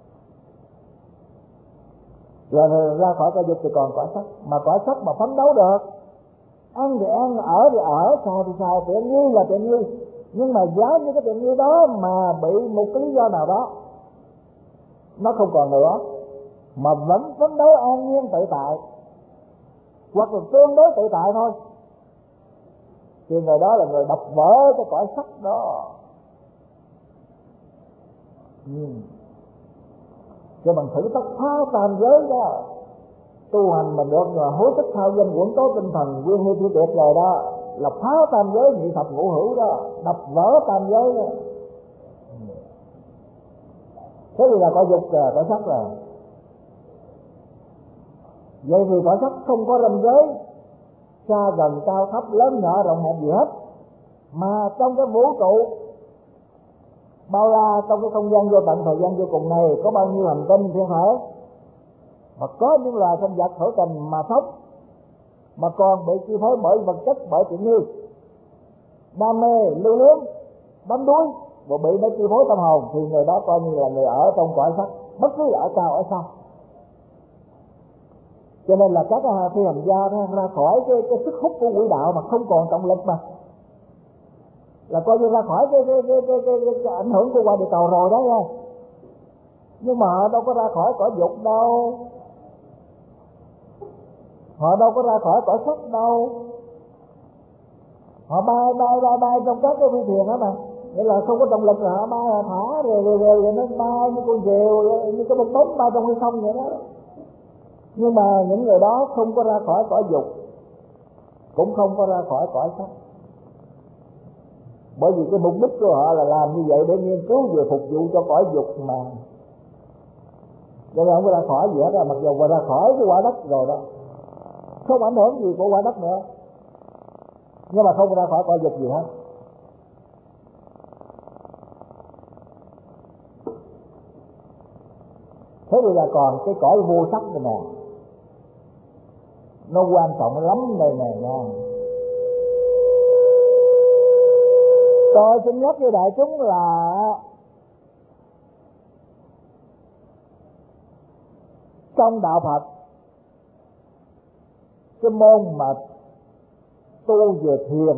Speaker 1: Rồi ra khỏi cõi dục thì còn cõi sắc. Mà cõi sắc mà phấn đấu được, ăn thì ăn, ở thì ở, xài thì xài, tiện nghi là tiện nghi. Nhưng mà giá như cái tiện nghi đó mà bị một cái lý do nào đó nó không còn nữa, mà vẫn phấn đấu an nhiên tự tại, hoặc là tương đối tự tại thôi, thì người đó là người đập vỡ cái cõi sắc đó. Ừ. Cho bằng thử thách phá tam giới đó, tu hành mà được rồi hối tích thao danh quẩn tố tinh thần quyên hy thi tuyệt rồi đó, là phá tam giới nhị thập ngũ hữu đó, đập vỡ tam giới đó. Thế thì là cõi dục rồi, cõi sắc rồi. Vậy thì cõi sắc không có ranh giới xa gần cao thấp lớn nhỏ rộng hẹp gì hết, mà trong cái vũ trụ bao la, trong cái không gian vô tận thời gian vô cùng này có bao nhiêu hành tinh thiên thể, mà có những loài sinh vật thổ tình mà sống, mà còn bị chi phối bởi vật chất, bởi tiện nghi, đam mê, lưu luyến, bám đuối, và bị nó chi phối tâm hồn, thì người đó coi như là người ở trong cõi sắc, bất cứ ở cao ở xa. Cho nên là các phi hành gia ra khỏi cái, cái sức hút của quỹ đạo mà không còn trọng lực, mà là coi như ra khỏi cái cái cái cái, cái, cái, cái ảnh hưởng của qua địa cầu rồi đó nha. Nhưng mà họ đâu có ra khỏi cõi dục đâu, họ đâu có ra khỏi cõi sắc đâu. Họ bay bay bay bay trong các cái phi thuyền đó mà, nghĩa là không có trọng lực là họ bay, họ thả rồi rồi, rồi, rồi nó bay như con diều, như cái bong bóng bay trong hư không vậy đó. Nhưng mà những người đó không có ra khỏi cõi dục, cũng không có ra khỏi cõi sắc, bởi vì cái mục đích của họ là làm như vậy để nghiên cứu về phục vụ cho cõi dục mà. Cho nên không có ra khỏi gì hết đó, mặc dù mà ra khỏi cái quả đất rồi đó, không ảnh hưởng gì của quả đất nữa, nhưng mà không có ra khỏi cõi dục gì hết. Thế thì là còn cái cõi vô sắc này nè, nó quan trọng lắm đây nè nha. Tôi xin nhắc với đại chúng là trong đạo Phật, cái môn mà tu về thiền,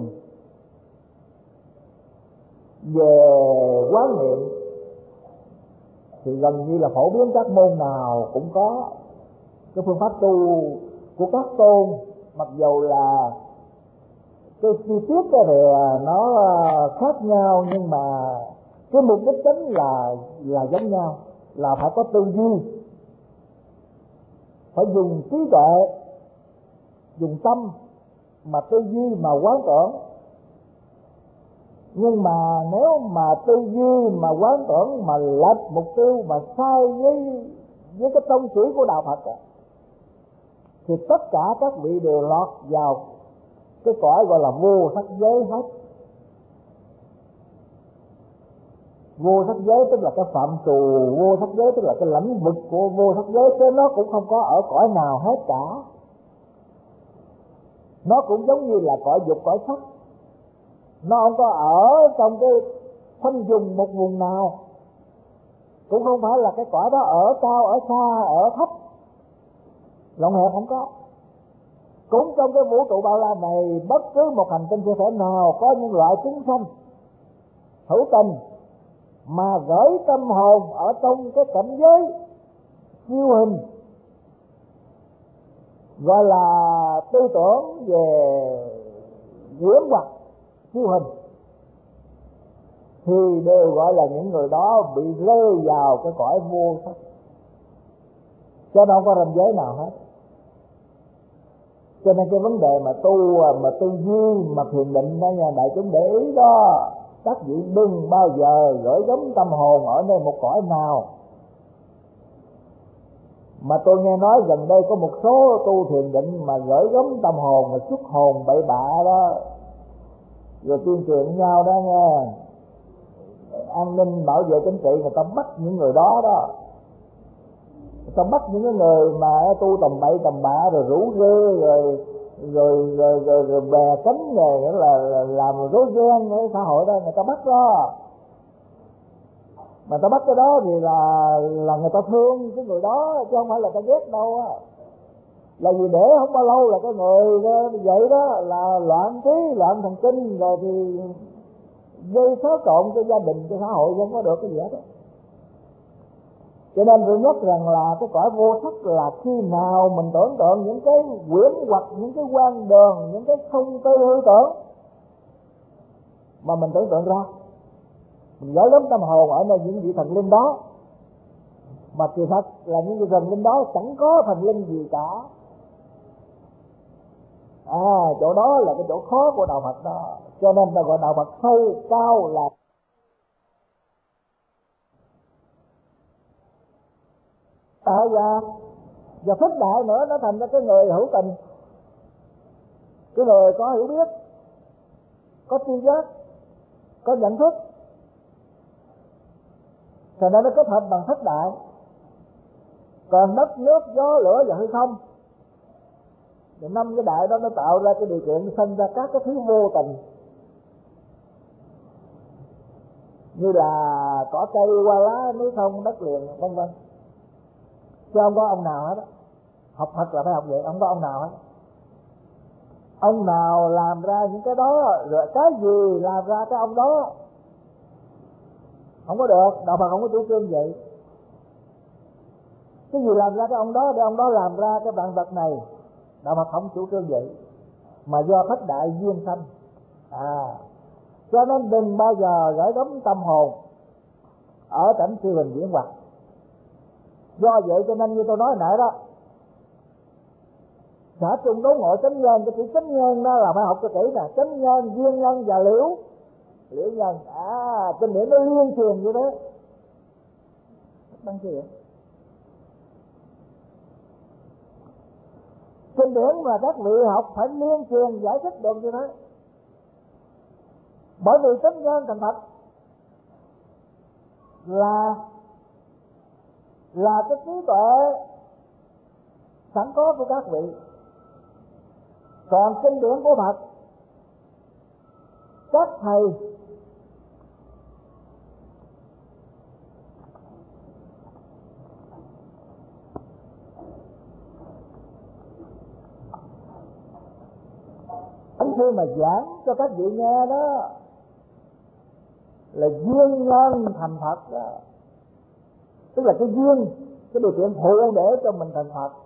Speaker 1: về quán niệm thì gần như là phổ biến, các môn nào cũng có cái phương pháp tu của các tôn, mặc dù là cái chi tiết thì nó khác nhau, nhưng mà cái mục đích chính là là giống nhau, là phải có tư duy, phải dùng trí tuệ, dùng tâm mà tư duy mà quán tưởng. Nhưng mà nếu mà tư duy mà quán tưởng mà lệch mục tiêu, mà sai với với cái tông chỉ của đạo Phật đó, thì tất cả các vị đều lọt vào cái cõi gọi là vô sắc giới hết. Vô sắc giới tức là cái phạm trù, vô sắc giới tức là cái lãnh vực của vô sắc giới, chứ nó cũng không có ở cõi nào hết cả. Nó cũng giống như là cõi dục, cõi sắc, nó không có ở trong cái khoanh vùng một vùng nào, cũng không phải là cái cõi đó ở cao, ở xa, ở thấp, rộng hẹp không có. Cũng trong cái vũ trụ bao la này, bất cứ một hành tinh thiên thể nào có những loại chúng sanh hữu tình mà gửi tâm hồn ở trong cái cảnh giới siêu hình, gọi là tư tưởng về huyễn hoặc siêu hình, thì đều gọi là những người đó bị rơi vào cái cõi vô sắc, cho nên không có ranh giới nào hết. Cho nên cái vấn đề mà tu mà tư duy mà thiền định đó nha đại chúng để ý đó, các vị đừng bao giờ gửi gắm tâm hồn ở nơi một cõi nào, Mà tôi nghe nói gần đây có một số tu thiền định mà gửi gắm tâm hồn mà xuất hồn bậy bạ đó, rồi tuyên truyền nhau đó nghe, an ninh bảo vệ chính trị, người ta bắt những người đó đó, người ta bắt những cái người mà tu tầm bậy tầm bạ rồi rủ rê rồi rồi rồi, rồi, rồi bè cánh rồi nghĩa là, là làm rối ren cái xã hội đó, người ta bắt đó. Mà ta bắt cái đó thì là là người ta thương cái người đó chứ không phải là ta ghét đâu á. Là vì để không bao lâu là cái người đó, vậy đó là loạn trí, loạn thần kinh rồi thì gây xáo trộn cho gia đình, cho xã hội, không có được cái gì hết đó. Cho nên tôi nhắc rằng là cái cõi vô sắc là khi nào mình tưởng tượng những cái quyển hoặc những cái quan đường, những cái thông tư hư tưởng mà mình tưởng tượng ra, mình gửi lắm tâm hồn ở nơi những vị thần linh đó, mà kỳ thật là những vị thần linh đó chẳng có thần linh gì cả. À, chỗ đó là cái chỗ khó của đạo Phật đó, cho nên ta gọi đạo Phật sâu cao là tại và và phức đại nữa, nó thành ra cái người hữu tình, cái người có hiểu biết, có tri giác, có nhận thức, thành ra nó kết hợp bằng thất đại. Còn đất nước gió lửa và hư không, thì năm cái đại đó nó tạo ra cái điều kiện sinh ra các cái thứ vô tình, như là cỏ cây, hoa lá, núi sông, đất liền, vân vân. Chứ không có ông nào hết đó. Học Phật là phải học vậy, không có ông nào hết. Ông nào làm ra những cái đó, rồi cái gì làm ra cái ông đó, không có được. Đạo Phật không có chủ trương vậy. Cái gì làm ra cái ông đó để ông đó làm ra cái vạn vật này, đạo Phật không chủ trương vậy, mà do thất đại duyên sanh. À, cho nên đừng bao giờ gửi gắm tâm hồn ở cảnh siêu hình diễn hoạt. Do vậy cho nên như tôi nói nãy đó, xã trung đốn ngộ chánh nhân, cái chữ chánh nhân đó là phải học cho kỹ nè. Chánh nhân, duyên nhân và liễu liễu nhân. À, kinh điển nó liên truyền như thế. Đăng ký kinh điển mà các vị học phải liên truyền giải thích được như thế. Bởi vì chánh nhân thành Phật là là cái trí tuệ sẵn có của các vị. Còn kinh điển của Phật, các thầy anh khi mà giảng cho các vị nghe đó là duyên nhân thành Phật đó, tức là cái duyên, cái điều kiện phụ để cho mình thành Phật.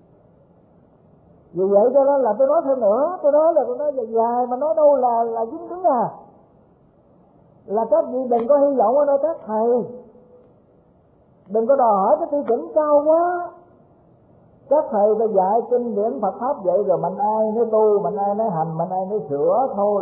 Speaker 1: Vì vậy cho nên là tôi nói thêm nữa, tôi nói là tôi nói dài dài mà nói đâu là là dính cứng à. Là các vị đừng có hy vọng ở nơi các thầy, đừng có đòi hỏi cái tiêu chuẩn cao quá. Các thầy phải dạy kinh điển Phật pháp vậy rồi mạnh ai nói tu, mạnh ai nói hành, mạnh ai nói sửa thôi.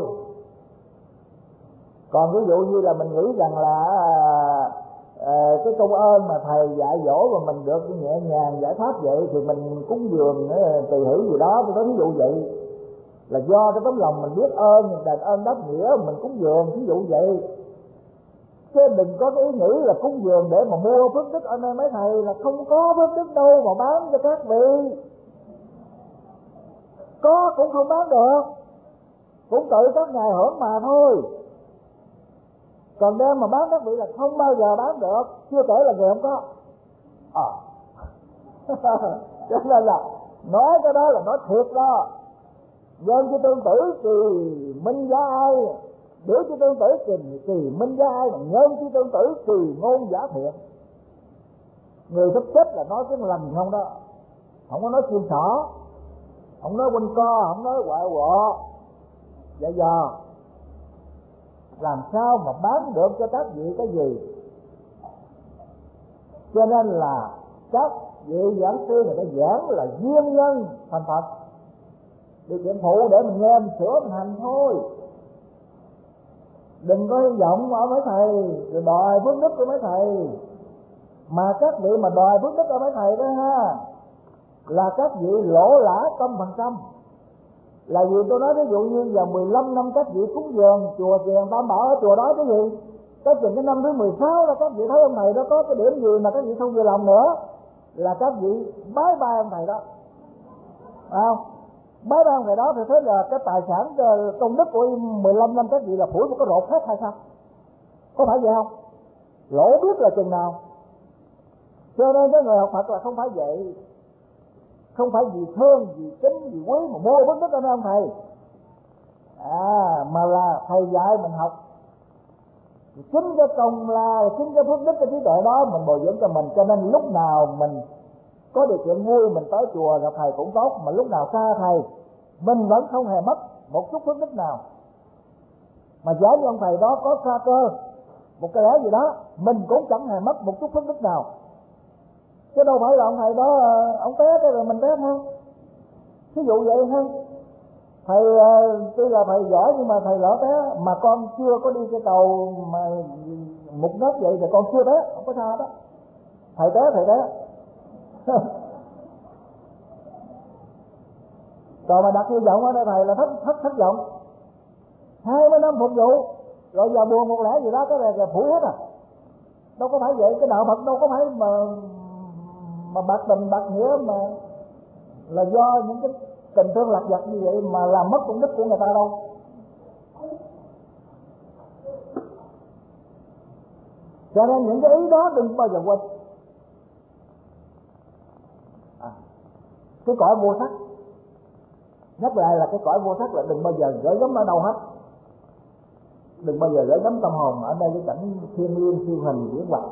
Speaker 1: Còn ví dụ như là mình nghĩ rằng là à, cái công ơn mà thầy dạy dỗ mà mình được nhẹ nhàng giải thoát vậy thì mình cúng dường tùy hỷ gì đó, tôi nói ví dụ vậy, là do cái tấm lòng mình biết ơn, đền ơn đáp nghĩa mình cúng dường, ví dụ vậy. Chứ đừng có cái ý nghĩ là cúng dường để mà mua phước đức ở nơi mấy thầy, là không có phước đức đâu mà bán cho các vị. Có cũng không bán được, cũng tự các ngài hưởng mà thôi. Còn đem mà bán các vị là không bao giờ bán được, chưa kể là người không có. Ờ à. Cho nên là nói cái đó là nói thiệt đó. Nhân cho tương tử thì minh giá ai, biểu cho tương tử thì, thì minh giá ai, mà nhân cho tương tử thì ngôn giả thiện. Người sắp chết là nói cái lành không đó, không có nói chim sỏ, không nói quanh co, không nói quại quọ dạ dò. Làm sao mà bán được cho các vị cái gì? Cho nên là các vị giảng sư người ta giảng là duyên nhân thành Phật, điều kiện phụ để mình nghe, mình sửa, mình hành thôi. Đừng có hy vọng ở mấy thầy rồi đòi phước đức của mấy thầy. Mà các vị mà đòi phước đức ở mấy thầy đó ha, là các vị lỗ lã trăm phần trăm. Là vì tôi nói ví dụ như vào mười lăm năm các vị cúng dường chùa Chiền Tam Bảo, ở chùa đó cái gì tới chừng cái năm thứ mười sáu là các vị thấy ông thầy đó có cái điểm gì mà các vị không vừa lòng nữa, là các vị bái bai ông thầy đó, phải không? Bái bai ông thầy đó thì thế là cái tài sản công đức của mười lăm năm các vị là phủi một cái rột hết hay sao? Có phải vậy không? Lỗ biết là chừng nào. Cho nên cái người học Phật là không phải vậy, không phải vì thương, vì kính, vì quý mà mua phước đức cho ông thầy, à, mà là thầy dạy mình học, chính cái công la, chính cái phước đức, cái trí tuệ đó mình bồi dưỡng cho mình. Cho nên lúc nào mình có điều kiện vui mình tới chùa gặp thầy cũng tốt, mà lúc nào xa thầy mình vẫn không hề mất một chút phước đức nào. Mà giả như ông thầy đó có xa cơ một cái lẽ gì đó, mình cũng chẳng hề mất một chút phước đức nào. Chứ đâu phải là ông thầy đó ông té cái rồi mình té không. Ví dụ vậy ha, thầy tuy là thầy giỏi nhưng mà thầy lỡ té, mà con chưa có đi cái cầu mà một nốt vậy thì con chưa té, không có sao đó. Thầy té thầy té. Còn mà đặt hy vọng ở đây thầy là thất thất thất vọng. Hai mươi năm phục vụ rồi giờ buồn một lẽ gì đó cái này là phủi hết à. Đâu có phải vậy, cái đạo Phật đâu có phải mà mà bạc tình bạc nghĩa mà là do những cái tình thương lạc vặt như vậy mà làm mất công đức của người ta đâu. Cho nên những cái ý đó đừng bao giờ quên. À, cái cõi vô sắc, nhắc lại là cái cõi vô sắc là đừng bao giờ gửi gắm ở đâu hết. Đừng bao giờ gửi gắm tâm hồn ở đây cái cảnh thiên liêng siêu hình diễn vật.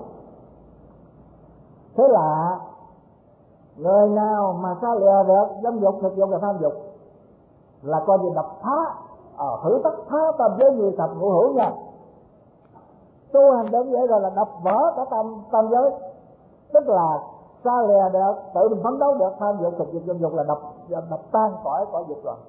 Speaker 1: Thế là người nào mà xa lìa được dâm dục, thực dụng và tham dục là coi như đập phá, ờ, thử tất phá tam giới như thập ngũ hữu nha. Tu hành đến vậy rồi là đập vỡ cả tam tam giới, tức là xa lìa được, tự mình phấn đấu được tham dục, thực dụng, dâm dục là đập đập tan cõi cõi dục rồi.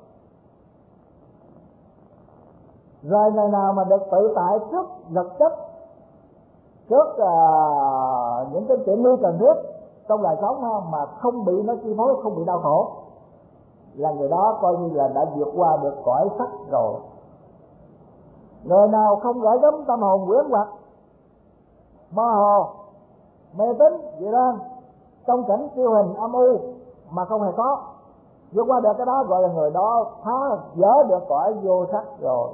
Speaker 1: Rồi ngày nào mà được tự tại trước vật chất, trước uh, những cái tiện nghi cần thiết trong đời sống ha, mà không bị nó chi phối, không bị đau khổ, là người đó coi như là đã vượt qua được cõi sắc rồi. Người nào không gửi gắm tâm hồn quyến hoặc, mơ hồ, mê tín, dị đoan, trong cảnh siêu hình âm u mà không hề có, vượt qua được cái đó gọi là người đó phá vỡ được cõi vô sắc rồi.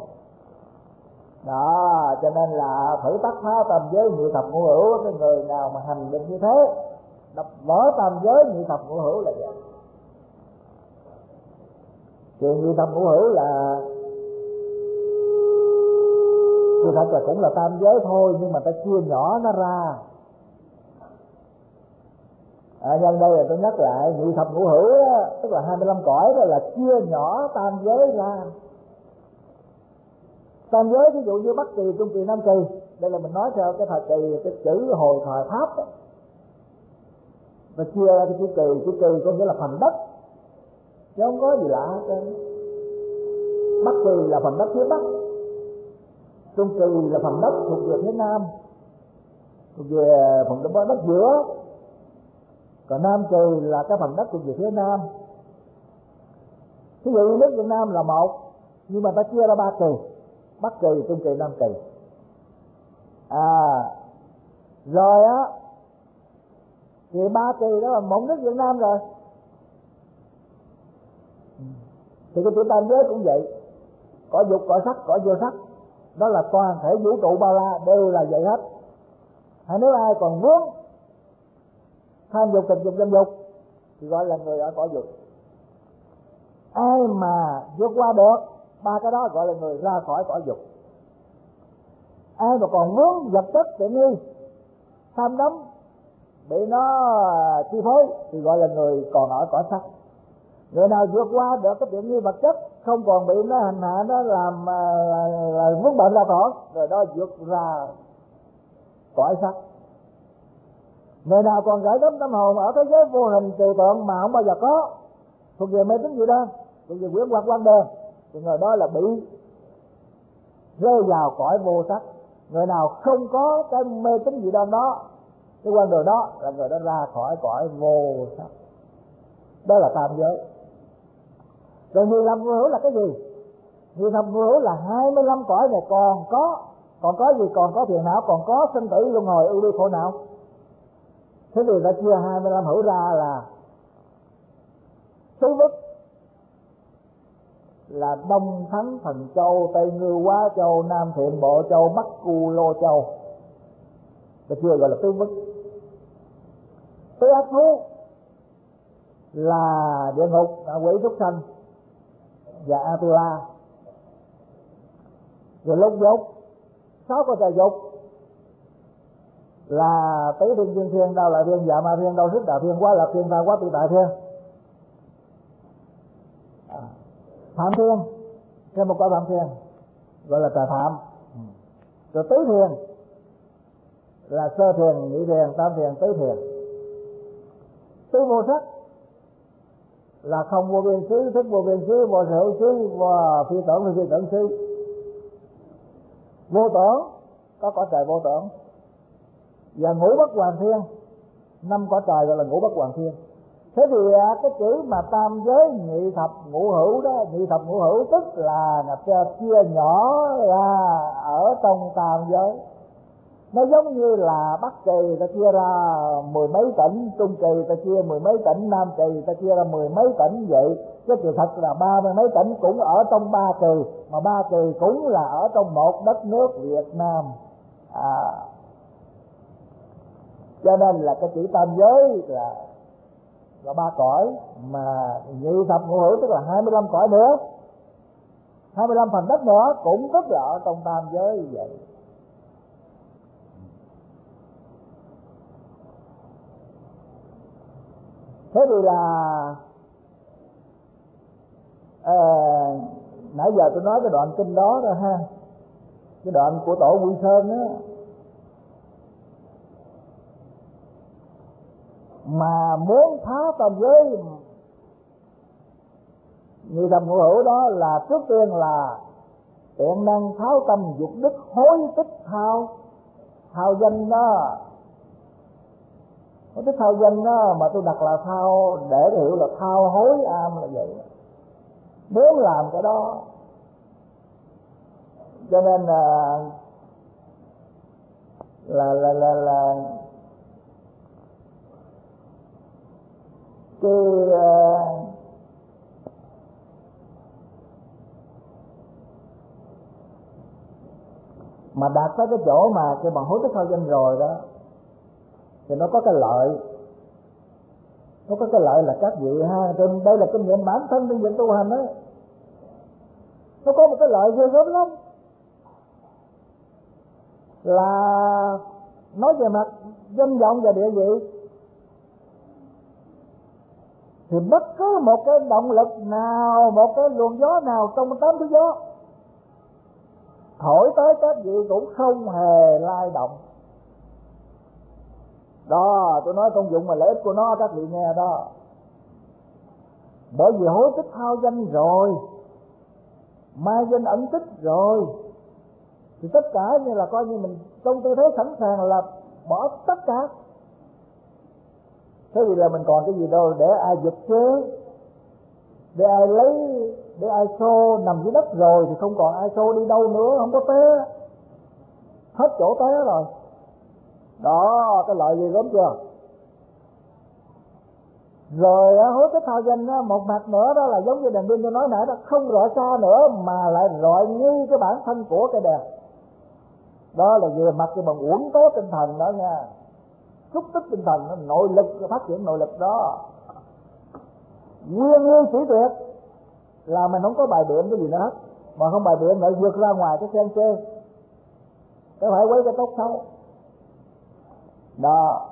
Speaker 1: Đó, cho nên là thử tắc phá tam giới nhị thập ngũ hữu, cái người nào mà hành được như thế, đập vỡ tam giới nhị thập ngũ hữu là vậy. Thì nhị thập ngũ hữu làคือthật là cũng là tam giới thôi, nhưng mà ta chia nhỏ nó ra. À, nhân đây là tôi nhắc lại nhị thập ngũ hữu đó, tức là hai mươi lăm cõi đó là chia nhỏ tam giới ra. Tam giới ví dụ như Bắc Kỳ, Trung Kỳ, Nam Kỳ, đây là mình nói theo cái thời kỳ, cái chữ hồi thời Pháp đó. Và chia ra cái chữ Kỳ, chữ Kỳ có nghĩa là phần đất, chứ không có gì lạ hết. Bắc Kỳ là phần đất phía Bắc, Trung Kỳ là phần đất thuộc về phía Nam, thuộc về phần đất đất giữa, còn Nam Kỳ là cái phần đất thuộc về phía Nam. Ví dụ như nước Việt Nam là một, nhưng mà ta chia ra ba kỳ: Bắc Kỳ, Trung Kỳ, Nam Kỳ. À, rồi á, thì ba kỳ đó là một nước Việt Nam rồi. Thì cái chữ tam giới cũng vậy, cõi dục, cõi sắc, cõi vô sắc, đó là toàn thể vũ trụ bao la đều là vậy hết. Hay nếu ai còn muốn tham dục, tình dục, dâm dục thì gọi là người ở cõi dục. Ai mà vượt qua được ba cái đó gọi là người ra khỏi cõi dục. Ai mà còn muốn vật chất tiện nghi, tham đắm, bị nó chi phối thì gọi là người còn ở cõi sắc. Người nào vượt qua được cái tiện nghi vật chất, không còn bị nó hành hạ, nó làm là, là vướng bệnh ra khỏi, rồi đó vượt ra cõi sắc. Người nào còn gửi gắm tâm hồn ở thế giới vô hình trừu tượng mà không bao giờ có, thuộc về mê tín dị đoan, thuộc về quyến hoặc quan đờ, thì người đó là bị rơi vào cõi vô sắc. Người nào không có cái mê tín dị đoan đó cái con đường đó là người đó ra khỏi cõi vô sắc. Đó là tam giới. Rồi nhị thập ngũ hữu là cái gì? Nhị thập ngũ hữu là hai mươi lăm cõi này còn có còn có gì? Còn có phiền não, còn có sinh tử luân hồi ưu bi khổ não. Thế thì ta chia hai mươi lăm hữu ra là tứ vức, là Đông Thắng Thần Châu, Tây Ngư Quá Châu, Nam Thiện Bộ Châu, Bắc Cu Lô Châu. Ta chưa gọi là tứ vức. Tứ ác thú là địa ngục, quỷ súc sanh và Atula. Rồi lúc dục, sáu con trời dục là Tứ Thiên, Chương Thiên, Đao Lợi Thiên, Dạ Ma Thiên, Đau Sức Đạo Thiên, Quá Lạc Thiên, Tha Quá Tự Tại Thiên. À, Phạm Thiên, thêm một cõi Phạm Thiên gọi là Trời Phạm. Rồi Tứ Thiên là Sơ Thiền, Nhị Thiền, Tam Thiền, Tứ Thiền. Tứ vô sắc là không vô biên xứ, thức vô biên xứ, vô sở hữu xứ, và phi tưởng phi tưởng xứ. Vô tưởng có cõi trời vô tưởng, và ngũ bất hoàn thiên, năm cõi trời gọi là ngũ bất hoàn thiên. Thế thì cái chữ mà tam giới nhị thập ngũ hữu đó, nhị thập ngũ hữu tức là chia nhỏ ra ở trong tam giới. Nó giống như là Bắc Kỳ ta chia ra mười mấy tỉnh, Trung Kỳ ta chia mười mấy tỉnh, Nam Kỳ ta chia ra mười mấy tỉnh vậy. Cái sự thật là ba mươi mấy tỉnh cũng ở trong ba Kỳ, mà ba Kỳ cũng là ở trong một đất nước Việt Nam. À, cho nên là cái chữ tam giới là là ba cõi, mà nhị thập ngũ hữu tức là hai mươi lăm cõi nữa, hai mươi lăm phần đất nữa cũng tức là ở trong tam giới vậy. Thế thì là à, nãy giờ tôi nói cái đoạn kinh đó rồi ha, cái đoạn của tổ Quy Sơn á, mà muốn phá tam giới nhị thập ngũ hữu đó là trước tiên là tiện năng tháo tâm dục đức hối tích thao thao danh đó. Cái thao danh đó mà tôi đặt là thao để hiểu là thao hối am là vậy. Muốn làm cái đó cho nên là là là là, là cái uh, mà đạt tới cái chỗ mà cái bằng hối tích thao danh rồi đó thì nó có cái lợi, nó có cái lợi là các vị ha, trên đây là kinh nghiệm bản thân trong việc tu hành đó, nó có một cái lợi ghê gớm lắm, là nói về mặt danh vọng và địa vị thì bất cứ một cái động lực nào, một cái luồng gió nào trong tám thứ gió thổi tới các vị cũng không hề lay động. Đó, tôi nói công dụng và lợi ích của nó các vị nghe đó. Bởi vì hối tích thao danh rồi, mai danh ẩn tích rồi, thì tất cả như là coi như mình trong tư thế sẵn sàng là bỏ tất cả. Thế thì là mình còn cái gì đâu để ai giật chứ, để ai lấy, để ai xô nằm dưới đất rồi thì không còn ai xô đi đâu nữa, không có té, hết chỗ té rồi. Đó, cái lợi gì gớm chưa? Rồi hối tích thao danh đó, một mặt nữa đó là giống như đèn pin tôi nói nãy đó, không rọi xa nữa mà lại rọi ngay cái bản thân của cái đèn. Đó là về mặt cái bằng uổng tố tinh thần đó nha, xúc tích tinh thần, nội lực, phát triển nội lực đó. Nguyên nguyên sĩ tuyệt là mình không có bài biện cái gì nữa hết, mà không bài biện lại vượt ra ngoài cái khen chê, cái phải quấy cái tốt xấu đó.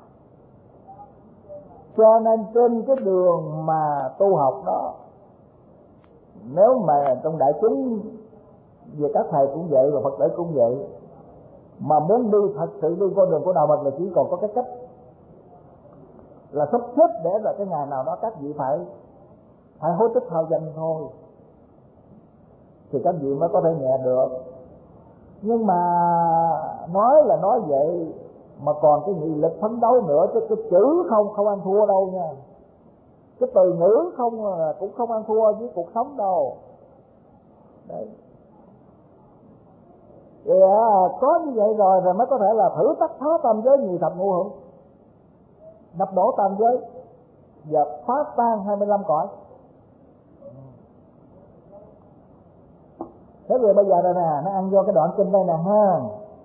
Speaker 1: Cho nên trên cái đường mà tu học đó, nếu mà trong đại chúng về các thầy cũng vậy và Phật tử cũng vậy, mà muốn đi thật sự đi con đường của đạo Phật là chỉ còn có cái cách là sắp xếp để là cái ngày nào đó các vị phải phải hối tích thao danh thôi, thì các vị mới có thể nhẹ được. Nhưng mà nói là nói vậy, mà còn cái nghị lực phấn đấu nữa, chứ cái chữ không không ăn thua đâu nha. Cái từ ngữ không là cũng không ăn thua với cuộc sống đâu. Đấy. Thì à, có như vậy rồi rồi mới có thể là thử tách phá tam giới nhị thập ngũ hữu, đập đổ tam giới và phá tan hai mươi lăm cõi. Thế rồi bây giờ đây nè, nó ăn vô cái đoạn kinh đây nè ha.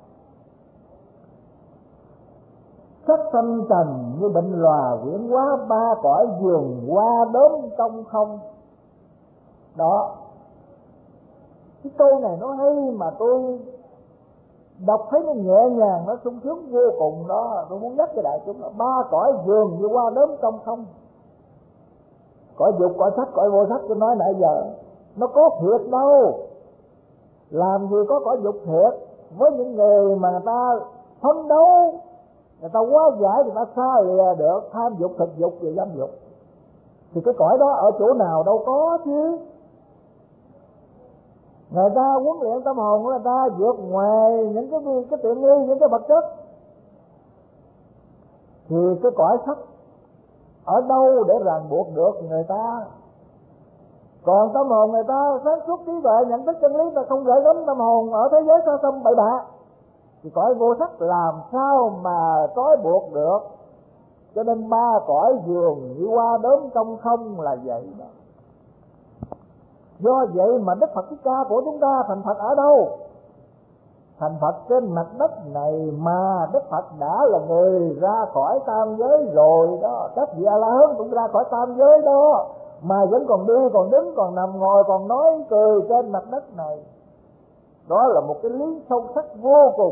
Speaker 1: Sắc sanh trần như bệnh lòa quyển hóa, ba cõi vườn hoa đốm trong không. Đó, cái câu này nó hay mà tôi đọc thấy nó nhẹ nhàng, nó sung sướng vô cùng đó. Tôi muốn nhắc cho đại chúng là ba cõi vườn như hoa đốm trong không. Cõi dục, cõi sắc, cõi vô sắc tôi nói nãy giờ, nó có thiệt đâu. Làm gì có cõi dục thiệt. Với những người mà người ta phấn đấu, người ta quá giải, người ta xa lìa được tham dục, thực dục và dâm dục, thì cái cõi đó ở chỗ nào đâu có chứ. Người ta huấn luyện tâm hồn của người ta vượt ngoài những cái cái tiện nghi, những cái vật chất, thì cái cõi sắc ở đâu để ràng buộc được người ta. Còn tâm hồn người ta sáng suốt trí tuệ, nhận thức chân lý, ta không gửi gắm tâm hồn ở thế giới xa xăm bậy bạ, thì cõi vô sắc làm sao mà trói buộc được. Cho nên ba cõi vườn như hoa đốm trong không là vậy đó. Do vậy mà Đức Phật Thích Ca của chúng ta thành Phật ở đâu? Thành Phật trên mặt đất này mà Đức Phật đã là người ra khỏi tam giới rồi đó. Các vị A-la-hán cũng ra khỏi tam giới đó, mà vẫn còn đi, còn đứng, còn nằm, ngồi, còn nói cười trên mặt đất này. Đó là một cái lý sâu sắc vô cùng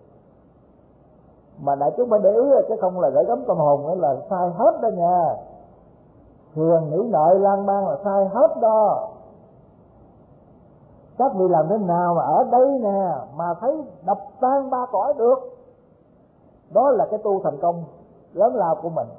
Speaker 1: mà đại chúng phải để ý, chứ không là gửi gắm tâm hồn nữa là sai hết đó nha. Thường nghĩ nội lang bang là sai hết đó. Các vị làm thế nào mà ở đây nè mà thấy đập tan ba cõi được, đó là cái tu thành công lớn lao của mình.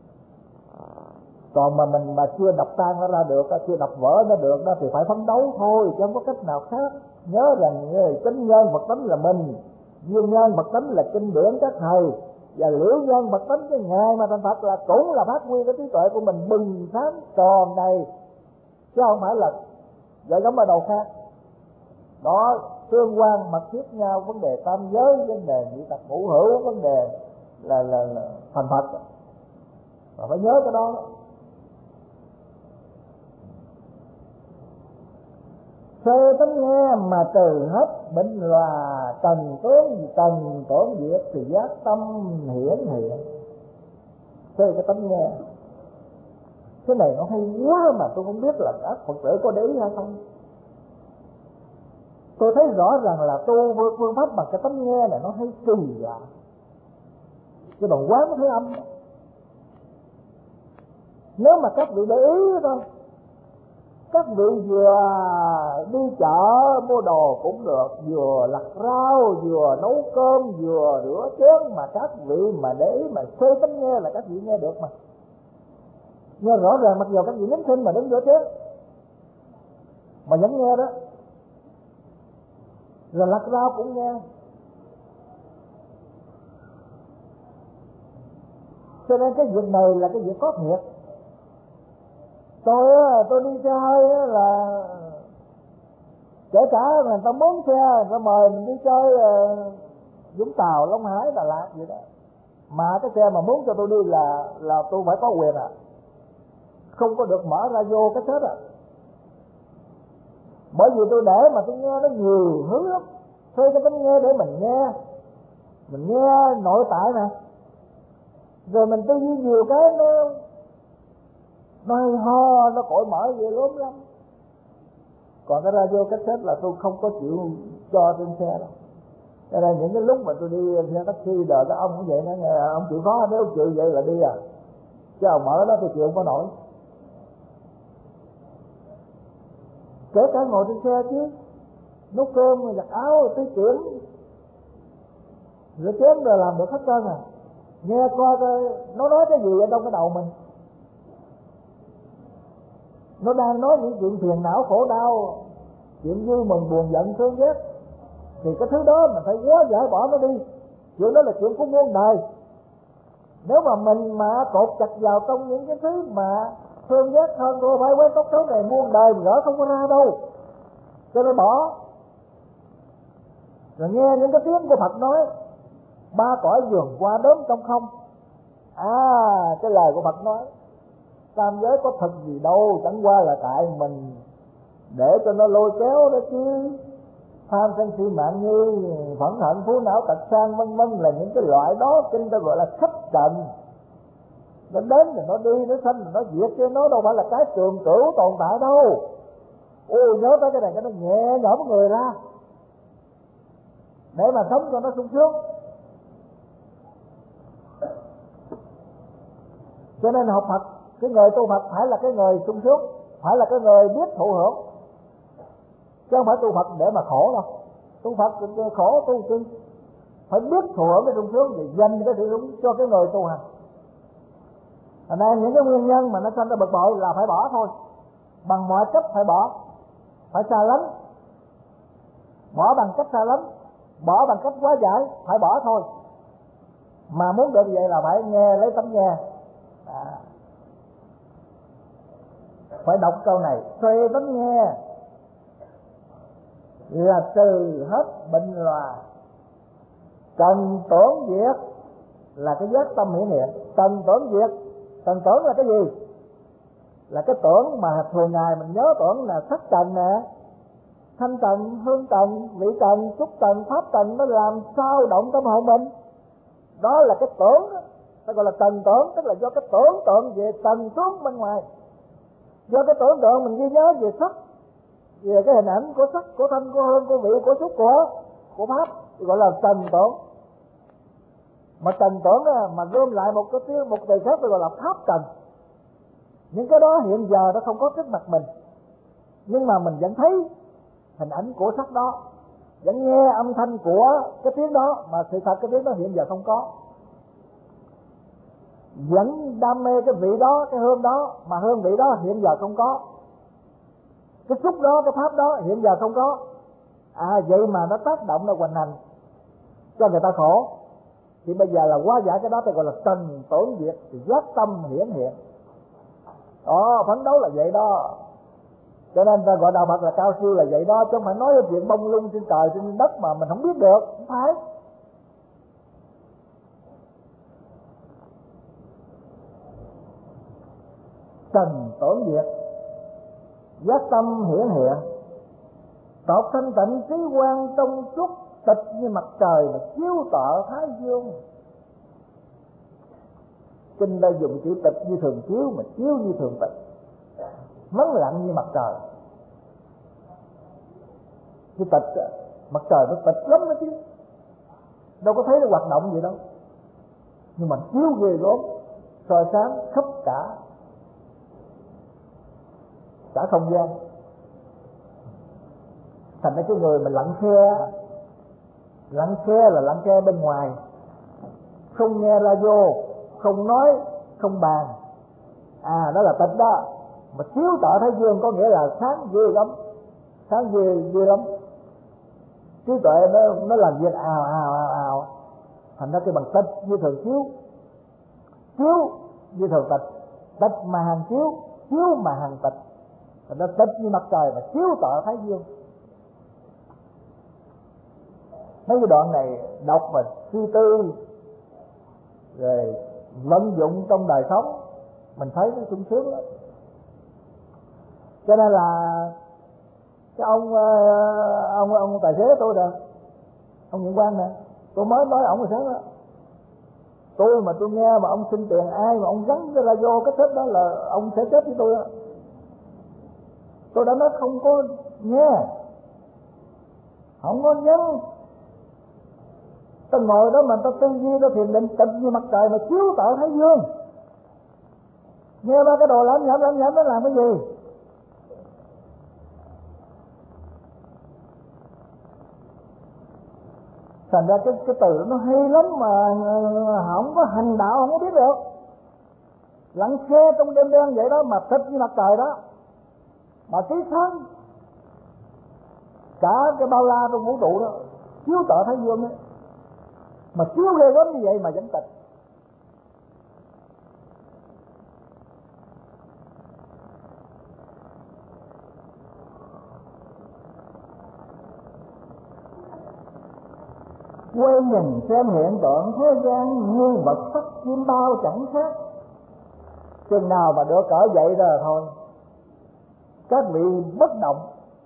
Speaker 1: Còn mà mình mà chưa đập tan nó ra được, chưa đập vỡ nó được đó, thì phải phấn đấu thôi, chứ không có cách nào khác. Nhớ rằng người chánh nhân Phật tánh là mình, duyên nhân Phật tánh là kinh điển các thầy, và liễu nhân Phật tánh cái ngày mà thành Phật là cũng là phát huy cái trí tuệ của mình bừng sáng tròn này, chứ không phải là gợi gắm ở đầu khác. Đó, tương quan mật thiết nhau, vấn đề tam giới, vấn đề nhị thập ngũ hữu, vấn đề là, là, là thành Phật, và phải nhớ cái đó. Sơ tánh nghe mà trừ hết bệnh là tần tướng, tần tổn diệt thì giác tâm hiển hiện. Sơ cái tánh nghe, cái này nó hay quá mà tôi không biết là các Phật tử có để ý hay không. Tôi thấy rõ ràng là tu phương pháp bằng cái tánh nghe này nó hay kỳ lạ. Cái đoạn quán nó thấy âm. Nếu mà các vị để ý thôi, các vị vừa đi chợ mua đồ cũng được, vừa lặt rau, vừa nấu cơm, vừa rửa chén, mà các vị mà để ý mà sơ tánh nghe là các vị nghe được mà. Nghe rõ ràng, mặc dù các vị nín thinh mà đứng rửa chén mà vẫn nghe đó. Rồi lặt rau cũng nghe. Cho nên cái việc này là cái việc có thiệt. Tôi tôi đi xe hơi là kể cả người ta muốn xe, người ta mời mình đi chơi Vũng Tàu, Long Hải, Đà Lạt vậy đó, mà cái xe mà muốn cho tôi đi là là tôi phải có quyền à, không có được mở radio cái hết à. Bởi vì tôi để mà tôi nghe nó nhiều thứ lắm, thuê cái tính nghe để mình nghe, mình nghe nội tại nè, rồi mình tư duy nhiều cái nó nó hay ho, nó cội mở về lắm lắm. Còn cái radio cassette là tôi không có chịu cho trên xe đâu. Cho nên những cái lúc mà tôi đi xe taxi đợi các ông cũng vậy nữa, ông chịu khó, nếu chịu vậy là đi à, chứ ông mở đó tôi chịu không có nổi. Kể cả ngồi trên xe chứ, nấu cơm, giặt áo, tiết kiệm, rửa chén rồi làm được hết trơn à. Nghe coi nó nói cái gì ở trong cái đầu mình, nó đang nói những chuyện phiền não khổ đau, chuyện vui mừng buồn giận thương ghét, thì cái thứ đó mình phải quá giải bỏ nó đi. Chuyện đó là chuyện của muôn đời. Nếu mà mình mà cột chặt vào trong những cái thứ mà thương ghét hơn cô phải quét tóc xấu này, muôn đời gỡ không có ra đâu. Cho nên bỏ. Rồi nghe những cái tiếng của Phật nói ba cõi vườn qua đốm trong không. À, cái lời của Phật nói tam giới có thật gì đâu, chẳng qua là tại mình để cho nó lôi kéo đó chứ. Tham sân si mạng nghi, phẫn hận phú não tật sang vân vân là những cái loại đó trên ta gọi là khách trần. Nó đến rồi nó đi, nó sanh rồi nó diệt, chứ nó đâu phải là cái trường cửu tồn tại đâu. Ôi nhớ tới cái này, cái nó nhẹ nhõm người ra để mà sống cho nó sung sướng. Cho nên học Phật, cái người tu Phật phải là cái người sung sướng, phải là cái người biết thụ hưởng, chứ không phải tu Phật để mà khổ đâu. Tu Phật khổ tu chi, phải biết thụ hưởng cái sung sướng thì dành cái sự sung cho cái người tu hành. Thành ra những cái nguyên nhân mà nó sanh ra bực bội là phải bỏ thôi, bằng mọi cách phải bỏ, phải xa lánh, bỏ bằng cách xa lánh, bỏ bằng cách quá giải, phải bỏ thôi. Mà muốn được vậy là phải nghe lấy tấm nghe. À, phải đọc câu này: thuê tấm nghe là trừ hết bệnh loà, cần tưởng diệt là cái giác tâm hiển hiện. Cần tưởng diệt, cần tưởng là cái gì? Là cái tưởng mà thường ngày mình nhớ tưởng là sắc trần nè, thanh trần, hương trần, vị trần, xúc trần, pháp trần, nó làm sao động tâm hồn mình. Đó là cái tưởng, ta gọi là trần tưởng, tức là do cái tưởng tượng về trần xuống bên ngoài. Do cái tưởng tượng mình ghi nhớ về sắc, về cái hình ảnh của sắc, của thanh, của hương, của vị, của xúc, của của pháp, gọi là trần tưởng. Mà trần tưởng mà gom lại một cái tiếng, một từ khác, gọi là pháp trần. Những cái đó hiện giờ nó không có trước mặt mình, nhưng mà mình vẫn thấy hình ảnh của sắc đó, vẫn nghe âm thanh của cái tiếng đó, mà sự thật cái tiếng đó hiện giờ không có. Vẫn đam mê cái vị đó, cái hương đó, mà hương vị đó hiện giờ không có. Cái xúc đó, cái pháp đó hiện giờ không có. À vậy mà nó tác động, nó hoành hành cho người ta khổ. Thì bây giờ là hóa giải cái đó, thì gọi là trần tưởng diệt, thì giác tâm hiển hiện. Đó, phấn đấu là vậy đó. Cho nên ta gọi đạo Phật là cao siêu là vậy đó, chứ không phải nói cái chuyện bông lung trên trời trên đất mà mình không biết được, không phải. Trần tưởng diệt, giác tâm hiển hiện, tột thanh tịnh trí quang trong suốt, tịch như mặt trời mà chiếu tợ thái dương. Kinh đây dùng chữ tịch như thường chiếu, mà chiếu như thường tịch, vắng lặng như mặt trời. Cái tịch, mặt trời nó tịch lắm đó chứ, đâu có thấy nó hoạt động gì đâu, nhưng mà chiếu ghê gớm, soi sáng khắp cả cả không gian. Thành ra cái người mình lặng khe, lặng khe là lặng khe bên ngoài, không nghe radio, không nói, không bàn, à đó là tịch đó. Mà chiếu tợ thái dương có nghĩa là sáng ghê lắm, sáng ghê ghê lắm. Trí tuệ nó nó làm việc ào ào ào ào, thành ra cái bằng tịch như thường chiếu, chiếu như thường tịch, tịch mà hàng chiếu, chiếu mà hàng tịch. Thành ra tịch như mặt trời mà chiếu tợ thái dương. Mấy cái đoạn này đọc mà suy tư rồi vận dụng trong đời sống, mình thấy nó sung sướng lắm. Cho nên là cái ông ông ông tài xế tôi nè, ông Nguyễn Quang nè, tôi mới nói ổng hồi sáng đó, tôi mà tôi nghe mà ông xin tiền ai mà ông gắn cái radio cái kết đó là ông sẽ chết với tôi đó. Tôi đã nói không có nghe, không có nhớ. Ta ngồi đó mà ta tư duy, ta thiền định, tịch như mặt trời mà chiếu tợ thái dương. Nghe ba cái đồ lắm nhảm lắm nhảm nó làm cái gì? Thành ra cái, cái từ nó hay lắm mà không có hành đạo không có biết được. Lặng khe trong đêm đen vậy đó mà tịch như mặt trời đó, mà trí sáng cả cái bao la trong vũ trụ đó, chiếu tợ thái dương ấy. mà chưa ghê gớm như vậy mà vẫn tịch. Quay nhìn xem hiện tượng thế gian như vật sắc chim bao chẳng khác. Chừng nào mà được cỡ vậy rồi thôi, các vị bất động.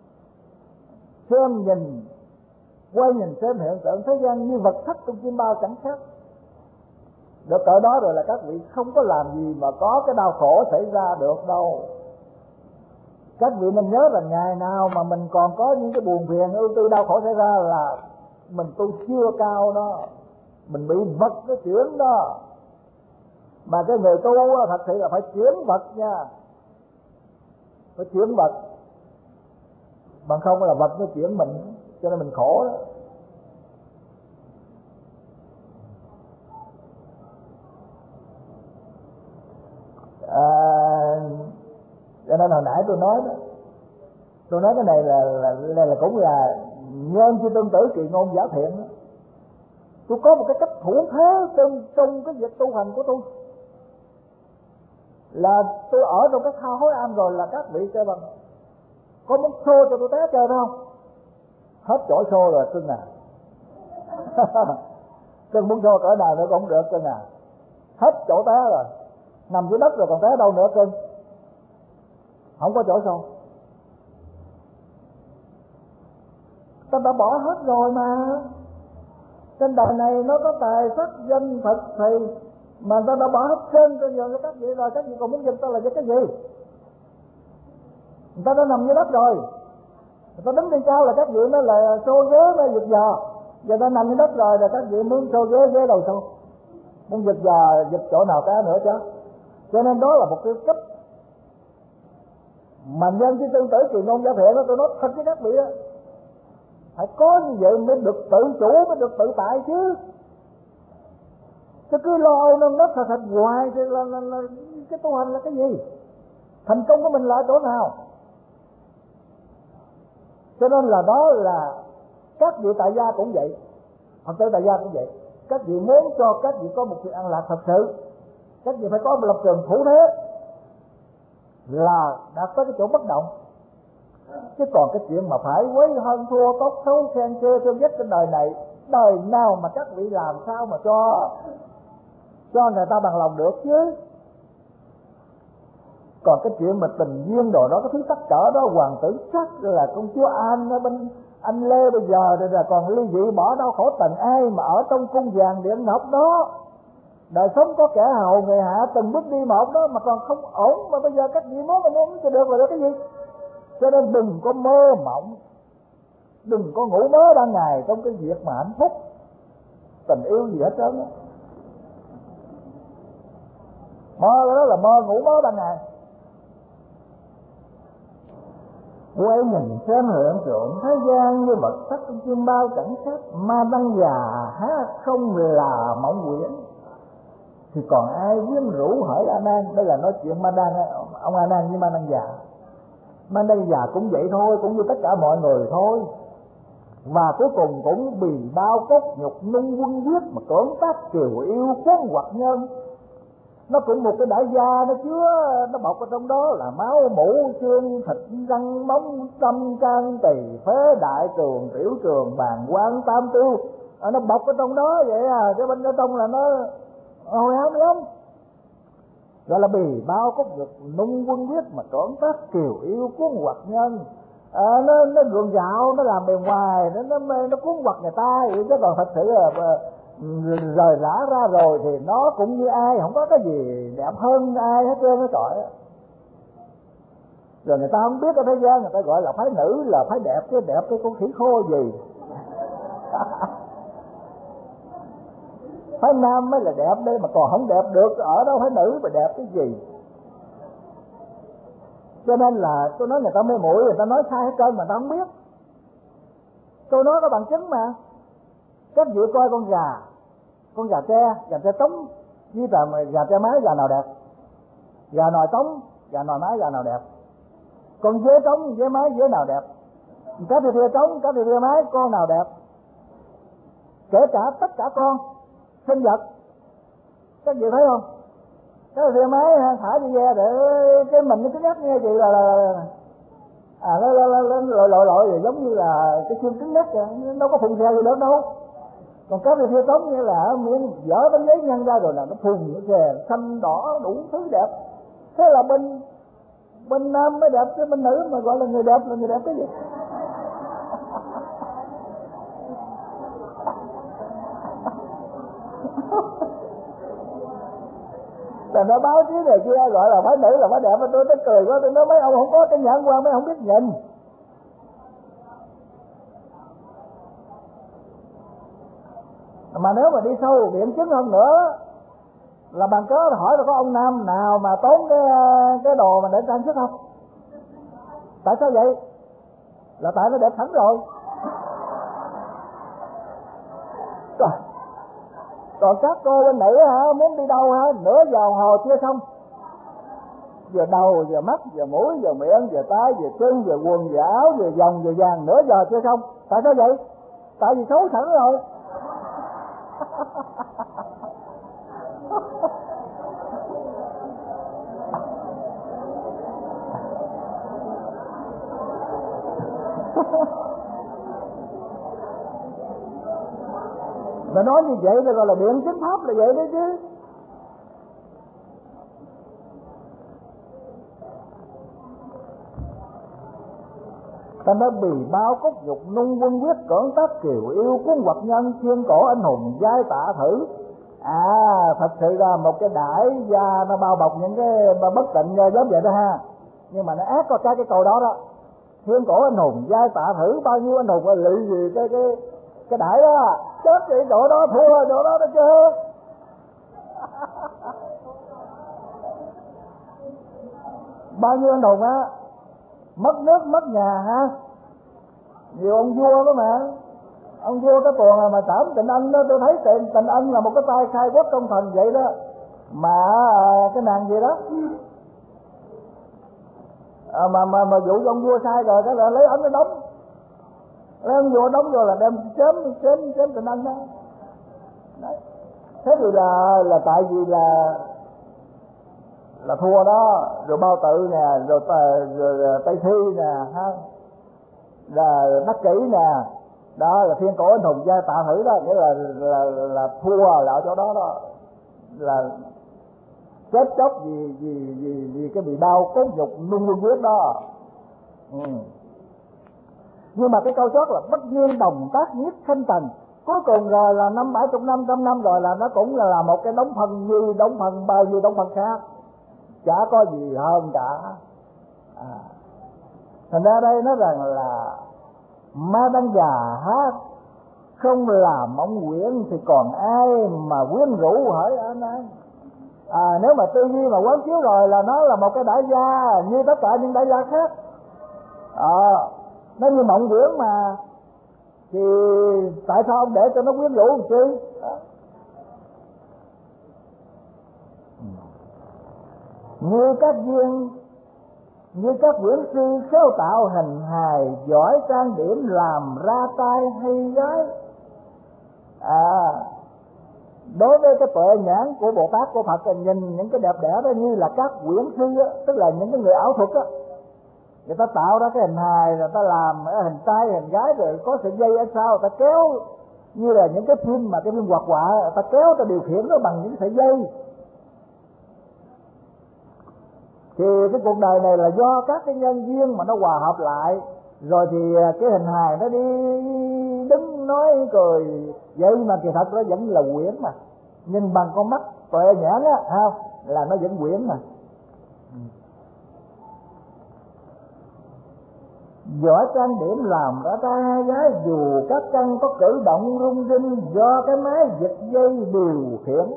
Speaker 1: Xem nhìn, quay nhìn xem hiện tượng thế gian như vật sắc trong chim bao chẳng khác. Được cỡ đó rồi là các vị không có làm gì mà có cái đau khổ xảy ra được đâu. Các vị nên nhớ rằng ngày nào mà mình còn có những cái buồn phiền ưu tư đau khổ xảy ra là mình tu chưa cao đó, mình bị vật cái chuyển đó. Mà cái người tu thật sự là phải chuyển vật nha, phải chuyển vật, bằng không là vật nó chuyển mình, cho nên mình khổ đó. À, cho nên hồi nãy tôi nói đó, tôi nói cái này là là, là, là cũng là nhân chi tương tử kỳ ngôn giả thiện đó. Tôi có một cái cách thủ thế trong, trong cái việc tu hành của tôi, là tôi ở trong cái thao hối am rồi là các vị kêu bằng có muốn xô cho tôi té chơi không? Hết chỗ xô rồi cưng à. Cưng muốn xô cỡ nào nữa cũng không được cưng à. Hết chỗ té rồi, nằm dưới đất rồi còn té đâu nữa cưng. Không có chỗ xô. Ta đã bỏ hết rồi mà. Trên đời này nó có tài sắc danh Phật thì mà ta đã bỏ hết trơn cho giờ cho các vị rồi, các vị còn muốn giật ta là giật cái gì? Người ta đã nằm dưới đất rồi, người ta đứng trên cao là các vị nó là xô ghế nó giật giò. Giờ ta nằm dưới đất rồi là các vị muốn xô ghế ghế đầu xô, muốn giật giò giật chỗ nào cá nữa chứ. Cho nên đó là một cái cách mà nhân chứ tương tử kỳ ngôn giả thiện đó, tôi nói thật với các vị đó, phải có như vậy mới được tự chủ, mới được tự tại chứ. Chứ cứ lo nó nó thật thật hoài thì là, là, là cái tu hành là cái gì? Thành công của mình là ở chỗ nào? Cho nên là đó là các vị tại gia cũng vậy, Phật tử tại gia cũng vậy. Các vị muốn cho các vị có một sự an lạc thật sự, các vị phải có một lập trường thủ thế là đạt tới cái chỗ bất động. Chứ còn cái chuyện mà phải quấy hơn thua tốt xấu khen chê thương ghét trên đời này, đời nào mà các vị làm sao mà cho cho người ta bằng lòng được chứ. Còn cái chuyện mà tình duyên đồ đó, cái thứ tắc trở đó, hoàng tử sắc là công chúa An ở bên anh Lê bây giờ rồi là còn ly dị bỏ đau khổ tận ai mà ở trong cung vàng điện ngọc đó. Đời sống có kẻ hầu người hạ từng bước đi một đó mà còn không ổn, mà bây giờ các vị muốn mà muốn cho được là được cái gì? Cho nên đừng có mơ mộng, đừng có ngủ mơ ban ngày trong cái việc mà hạnh phúc tình yêu gì hết trơn á. Mơ đó là mơ ngủ mơ ban ngày. Quay nhìn xem hiện tượng thế gian như vật sắc trong chim bao chẳng khác. Ma đăng già hát không là mộng quyển, thì còn ai quyến rũ hỏi A Nan. Đây là nói chuyện Ma Đăng, ông A Nan với Ma Đăng già. Ma Đăng già cũng vậy thôi, cũng như tất cả mọi người thôi, và cuối cùng cũng bị bao cốt nhục nung quân huyết mà cưỡng tác kiều yêu cuốn hoặc nhân. Nó cũng một cái đại gia, nó chứa, nó bọc ở trong đó là máu mũ xương thịt răng móng trăm can tỳ phế đại trường tiểu trường bàn quan tam tiêu, à, nó bọc ở trong đó vậy à. Cái bên ở trong là nó hồi hám lắm, gọi là bì bao cốt nhục nung quân huyết mà cưỡng tác kiều yêu cuốn hoặc nhân. À, nó nó gượng gạo, nó làm bề ngoài, nó nó nó cuốn hoặc người ta vậy, chứ còn thật sự là rời rã ra rồi thì nó cũng như ai, không có cái gì đẹp hơn ai hết trơn hết trọi. Rồi người ta không biết ở thế gian người ta gọi là phái nữ là phái đẹp, cái đẹp cái con khỉ khô gì. Phái nam mới là đẹp đây, mà còn không đẹp được, ở đâu phái nữ mà đẹp cái gì. Cho nên là tôi nói người ta mê muội, người ta nói sai hết trơn mà ta không biết. Tôi nói có bằng chứng mà. Các vị coi con gà, con gà tre, gà tre trống với gà tre mái, gà nào đẹp? Gà nòi trống, gà nòi mái, gà nào đẹp? Con dế trống, dế mái, dế nào đẹp? Cá thịt thịt trống, cá thịt thịt mái, con nào đẹp? Kể cả tất cả con, sinh vật. Các vị thấy không? Cái xe máy thả đi ra để cái mình nó cứ nhắc nghe chị là, là à nó nó nó lội lội lội rồi giống như là cái xương cứng nhắc vậy, nó có phun xe gì được đâu. Còn cái xe tống như là miếng dở tấm giấy nhăn ra rồi là nó phun cái xe xanh đỏ đủ thứ đẹp. Thế là bên bên nam mới đẹp chứ bên nữ mà gọi là người đẹp là người đẹp cái gì? Là nó báo chí này kia gọi là phái nữ là phái đẹp, mà tôi tới cười quá, tôi nói mấy ông không có cái nhãn quan, mấy ông không biết nhìn. Mà nếu mà đi sâu biện chứng hơn nữa là bằng cớ hỏi là có ông nam nào mà tốn cái cái đồ mà để trang sức không? Tại sao vậy? Là tại nó đẹp sẵn rồi. Còn, còn các cô bên nữ hả, muốn đi đâu hả, nửa giờ hồ chưa xong. Giờ đầu, giờ mắt, giờ mũi, giờ miệng, giờ tay, giờ chân, giờ quần, giờ áo, giờ vòng, giờ vàng, nửa giờ chưa xong. Tại sao vậy? Tại vì xấu sẵn rồi. Mà nói như vậy là gọi là biện chứng pháp là vậy đấy chứ. Ta nói bì bao cốt nhục nung quân quyết cưỡng tác kiều yêu cuốn hoặc nhân thiên cổ anh hùng giai tạ thử. À thật sự là một cái đãi da nó bao bọc những cái bất tịnh giống vậy đó ha. Nhưng mà nó ác có cái cái câu đó đó. Thiên cổ anh hùng giai tạ thử, bao nhiêu anh hùng là lụy gì cái cái cái đãi đó, chết thì chỗ đó thua chỗ đó đó chứ. Bao nhiêu anh hùng á mất nước mất nhà ha. Nhiều ông vua đó mà, ông vua cái tuồng mà trảm Tịnh Ân đó, tôi thấy Tịnh, Tịnh Ân là một cái tay khai quốc công thần vậy đó. Mà cái nàng gì đó à, mà mà mà vụ ông vua sai rồi cái là lấy ấn nó đóng, lấy ông vua đóng vô là đem chém chém chém Tịnh Ân đó. Đấy. Thế thì là là tại vì là là thua đó, rồi Bao Tự nè, rồi, rồi, rồi Tây Thi nè ha, là Đắc Kỷ nè, đó là thiên cổ anh hùng giai tạ thử đó, nghĩa là là là thua là ở chỗ đó đó, là chết chóc vì vì vì vì cái bị đau cốt nhục nung nung huyết đó. Ừ. Nhưng mà cái câu chót là bất nhiên đồng tác nhiếp khinh trần, cuối cùng rồi là năm bảy chục năm trăm năm rồi là nó cũng là, là một cái đống phân như đống phân bao nhiêu đống phân khác, chả có gì hơn cả. À. Thành ra đây nói rằng là ma đăng già hát không làm ông quyển thì còn ai mà quyến rũ hỡi anh ấy. À, nếu mà tư duy mà quán chiếu rồi là nó là một cái đại gia như tất cả những đại gia khác. À, nó như mộng quyển mà thì tại sao ông để cho nó quyến rũ làm chi? Như các viên, như các quyển sư khéo tạo hình hài, giỏi trang điểm làm ra tay hay gái. À, đối với cái tuệ nhãn của Bồ Tát của Phật là nhìn những cái đẹp đẽ đó như là các quyển sư đó, tức là những cái người ảo thuật đó. Người ta tạo ra cái hình hài, người ta làm hình trai hình gái rồi có sợi dây ở sau, người ta kéo như là những cái phim mà cái phim hoạt họa, người ta kéo, người ta điều khiển nó bằng những sợi dây. Thì cái cuộc đời này là do các cái nhân duyên mà nó hòa hợp lại, rồi thì cái hình hài nó đi đứng nói cười vậy, mà kỳ thật nó vẫn là quyển mà, nhìn bằng con mắt tuệ nhãn á, ha, là nó vẫn quyển mà. Giỏi trang điểm làm ra ta hai gái, dù các căn có cử động rung rinh, do cái máy giật dây điều khiển.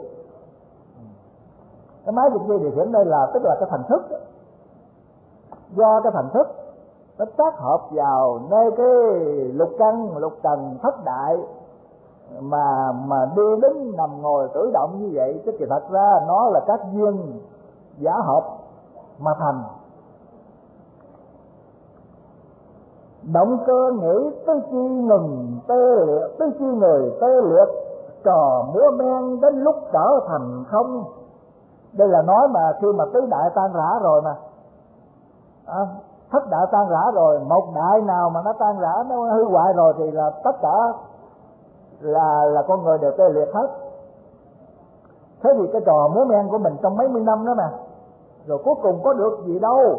Speaker 1: Cái máy giật dây điều khiển đây là tức là cái thành thức đó. Do cái thành thức nó tác hợp vào nơi cái lục căn lục trần thất đại mà mà đi đứng nằm ngồi cử động như vậy, chứ kỳ thật ra nó là các duyên giả hợp mà thành. Động cơ nghĩ tứ chi ngừng tê liệt, tứ chi người tê liệt, trò múa men đến lúc trở thành không. Đây là nói mà khi mà tứ đại tan rã rồi mà à, thất đại tan rã rồi, một đại nào mà nó tan rã, nó hư hoại rồi thì là tất cả là là con người đều tê liệt hết. Thế thì cái trò múa men của mình trong mấy mươi năm đó mà, rồi cuối cùng có được gì đâu.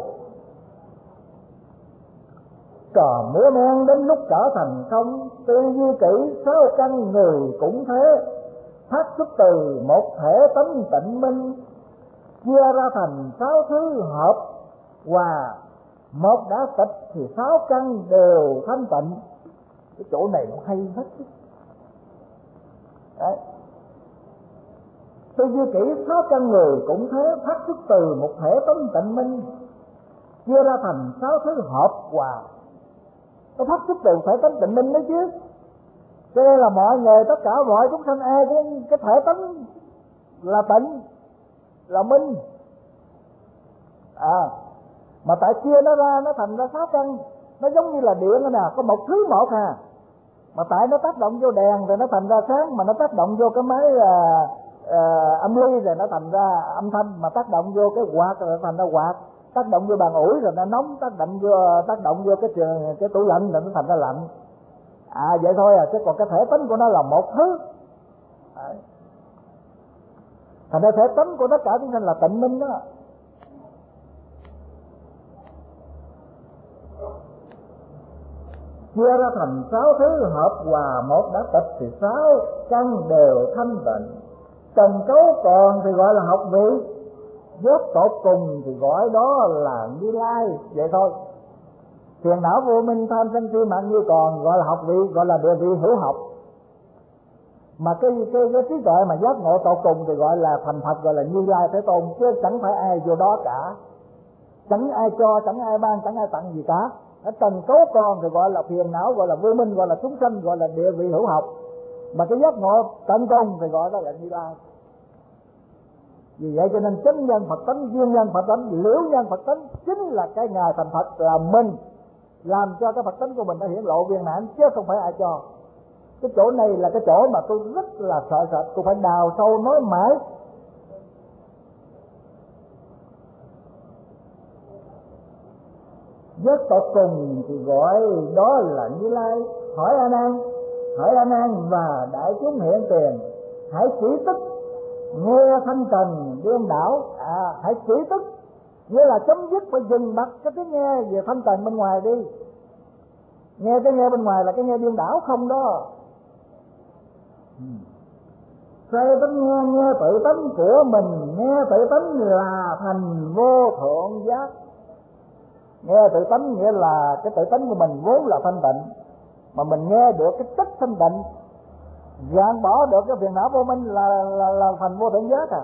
Speaker 1: Trò múa men đến lúc trở thành không, tư duy kỹ sáu căn người cũng thế, phát xuất từ một thể tánh tịnh minh, chia ra thành sáu thứ hợp hòa, một đã tịch thì sáu căn đều thanh tịnh. Cái chỗ này nó hay hết. Đấy. Tư duy kỹ sáu căn người cũng thế, phát xuất từ một thể tánh tịnh minh, chia ra thành sáu thứ hợp hòa. Nó phát xuất từ thể tánh tịnh minh đấy chứ. Cho nên là mọi người, tất cả mọi chúng sanh ai cũng cái thể tánh là tịnh, là minh. À, mà tại chia nó ra nó thành ra sáu căn. Nó giống như là điện nè, có một thứ một à, mà tại nó tác động vô đèn rồi nó thành ra sáng, mà nó tác động vô cái máy à, à, âm ly rồi nó thành ra âm thanh, mà tác động vô cái quạt rồi nó thành ra quạt, tác động vô bàn ủi rồi nó nóng, tác động vô tác động vô cái cái tủ lạnh rồi nó thành ra lạnh. À vậy thôi à, chứ còn cái thể tính của nó là một thứ. Đấy. Thành ra thể tính của tất cả chúng sanh là tịnh minh đó. Chia ra thành sáu thứ hợp hòa, một đã tịch thì sáu căn đều thanh tịnh. Trần cấu còn thì gọi là học vị, vớt tột cùng thì gọi đó là Như Lai. Vậy thôi. Phiền não vô minh tham sân si mạng như còn gọi là học vị, gọi là địa vị hữu học. Mà cái cái cái trí tuệ mà giác ngộ tột cùng thì gọi là thành Phật, gọi là Như Lai Thế Tôn, chứ chẳng phải ai vô đó cả. Chẳng ai cho, chẳng ai ban, chẳng ai tặng gì cả. Ở trần cấu còn thì gọi là phiền não, gọi là vô minh, gọi là chúng sanh, gọi là địa vị hữu học. Mà cái giác ngộ tận cùng thì gọi đó là Như Lai. Vì vậy cho nên chánh nhân Phật tánh, duyên nhân Phật tánh, liễu nhân Phật tánh chính là cái ngày thành Phật, là mình làm cho cái Phật tánh của mình đã hiển lộ viên mãn, chứ không phải ai cho. Cái chỗ này là cái chỗ mà tôi rất là sợ sệt, tôi phải đào sâu nói mãi. Vớt tột cùng thì gọi đó là Như Lai. Hỏi A Nan, hỏi A Nan và đại chúng hiện tiền, hãy chỉ tức nghe thanh trần điên đảo. À, hãy chỉ tức nghĩa là chấm dứt, phải dừng bặt cái tiếng nghe về thanh trần bên ngoài đi. Nghe cái nghe bên ngoài là cái nghe điên đảo không đó. Xoay tánh nghe, nghe tự tánh của mình, nghe tự tánh là thành vô thượng giác. Nghe tự tánh nghĩa là cái tự tánh của mình vốn là thanh tịnh, mà mình nghe được cái chất thanh tịnh, gạn bỏ được cái phiền não vô minh là là là thành vô thượng giác à.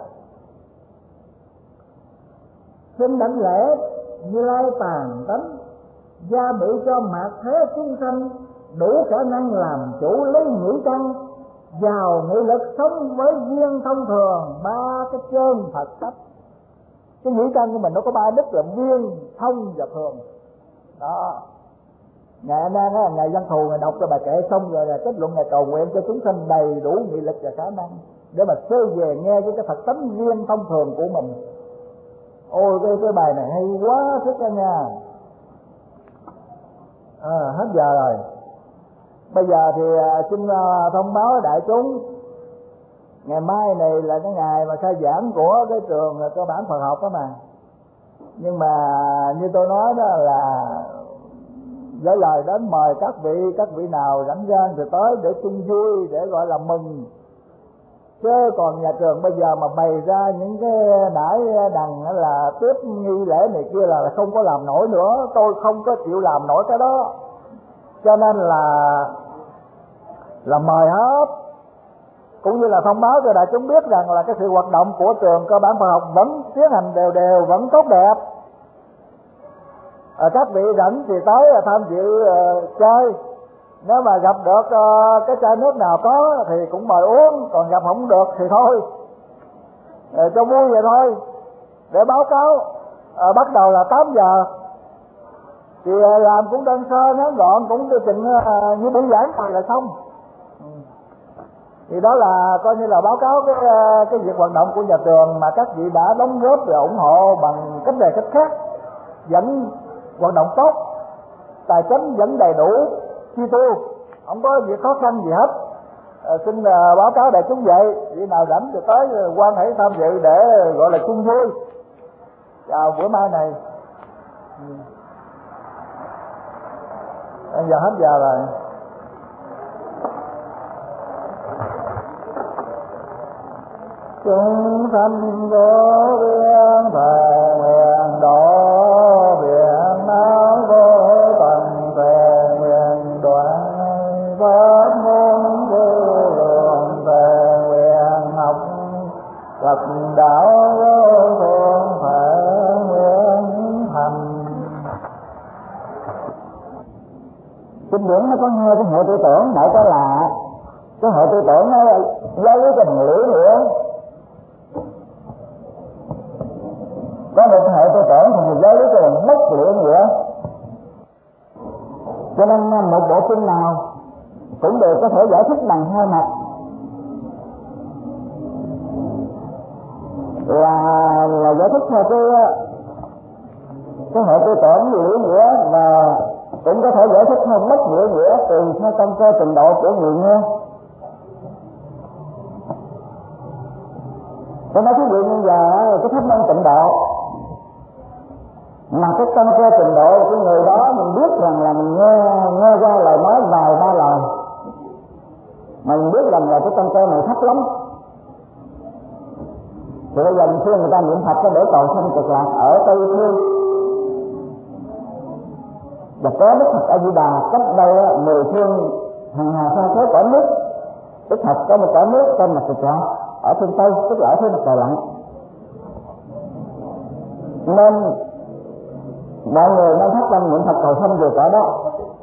Speaker 1: Xin đảnh lễ Như Lai tàn tánh, gia bị cho mạt thế chúng sanh, đủ khả năng làm chủ lấy nhĩ căn, giàu nghị lực sống với duyên thông thường ba cái chân Phật cách. Cái nhĩ căn của mình nó có ba đức là duyên, thông và thường. Đó. Ngài A Nan á, ngài Văn Thù ngài đọc cho bài kệ xong rồi là kết luận ngài cầu nguyện cho chúng sanh đầy đủ nghị lực và khả năng để mà sơ về nghe với cái Phật tánh duyên thông thường của mình. Ôi cái cái bài này hay quá thích ra nha. À, hết giờ rồi. Bây giờ thì xin thông báo đại chúng, ngày mai này là cái ngày mà khai giảng của cái trường cơ bản Phật học đó mà. Nhưng mà như tôi nói đó là gửi lời đến mời các vị, các vị nào rảnh rang thì tới để chung vui, để gọi là mừng. Chứ còn nhà trường bây giờ mà bày ra những cái đãi đằng là tiếp nghi lễ này kia là không có làm nổi nữa. Tôi không có chịu làm nổi cái đó. Cho nên là là mời hết, cũng như là thông báo cho đại chúng biết rằng là cái sự hoạt động của trường cơ bản Phật học vẫn tiến hành đều đều, vẫn tốt đẹp. À, các vị rảnh thì tới tham dự uh, chơi. Nếu mà gặp được uh, cái chai nước nào có thì cũng mời uống, còn gặp không được thì thôi, à, cho vui vậy thôi. Để báo cáo uh, bắt đầu là tám giờ thì uh, làm cũng đơn sơ ngắn gọn, cũng chừng uh, như buổi giảng rồi là xong. Thì đó là coi như là báo cáo cái cái việc hoạt động của nhà trường mà các vị đã đóng góp và ủng hộ bằng cách này cách khác, vẫn hoạt động tốt, tài chính vẫn đầy đủ chi tiêu, không có việc khó khăn gì hết. À, xin uh, báo cáo đại chúng vậy, vị nào rảnh thì tới quan hệ tham dự để gọi là chung vui chào bữa mai này. Ừ. Giờ hết giờ rồi. Chúng sanh vô biên thề nguyện độ biển áo vô tận thề nguyện đoạn pháp môn vô lượng thề nguyện học Phật đạo vô thượng thể nguyện thành. Kinh điển nó có nghe cái hệ tư tưởng đại có lạ, cái hệ tư tưởng nó lấy cái tình lý nữa. Có một hệ tư tưởng thì mình giới lý cái là mất lựa nghĩa. Cho nên một bộ kinh nào cũng đều có thể giải thích bằng hai mặt, là là giải thích theo cái cái hệ tư tưởng lý nghĩa, và cũng có thể giải thích theo mất lựa nghĩa tùy theo tâm cơ trình độ của người nghe. Tôi nói ví dụ như giờ cái pháp môn tịnh độ mà cái tâm cơ trình độ của người đó mình biết rằng là mình nghe nghe qua lời nói vài ba lời, mà mình biết rằng là cái tâm cơ này thấp lắm, thì bây giờ mình khuyên người ta niệm Phật để cầu sanh cực lạc ở Tây Phương, và có Đức Phật A Di Đà cách đây mười phương hàng hà sa số cõi nước. Đức Phật có một cõi nước tên là Cực Lạc ở phương Tây, tức là ở phía mặt trời lặn. Nên mọi người nên phát tâm niệm Phật cầu sanh về cõi đó.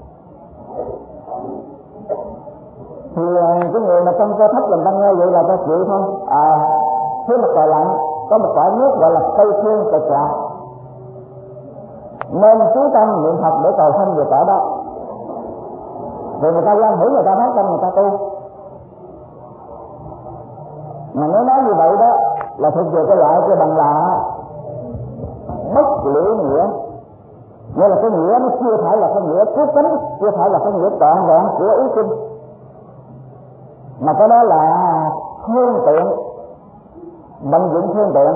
Speaker 1: Thì cái người mà trong cơ thấp làm ta nghe vậy là ta chịu thôi. À, phía mặt trời lặn có một cõi nước gọi là Tây Phương Cực Lạc, nên chú tâm niệm Phật để cầu sanh về cõi đó. Rồi người ta quan hỷ, người ta phát tâm, người ta tu. Mà nếu nói như vậy đó là thuộc về cái loại cái bằng là bất lễ nghĩa, nghĩa là cái nghĩa nó chưa phải là cái nghĩa cốt cánh, chưa phải là cái nghĩa trọn vẹn của ý kinh, mà cái đó là phương tiện, vận dụng phương tiện.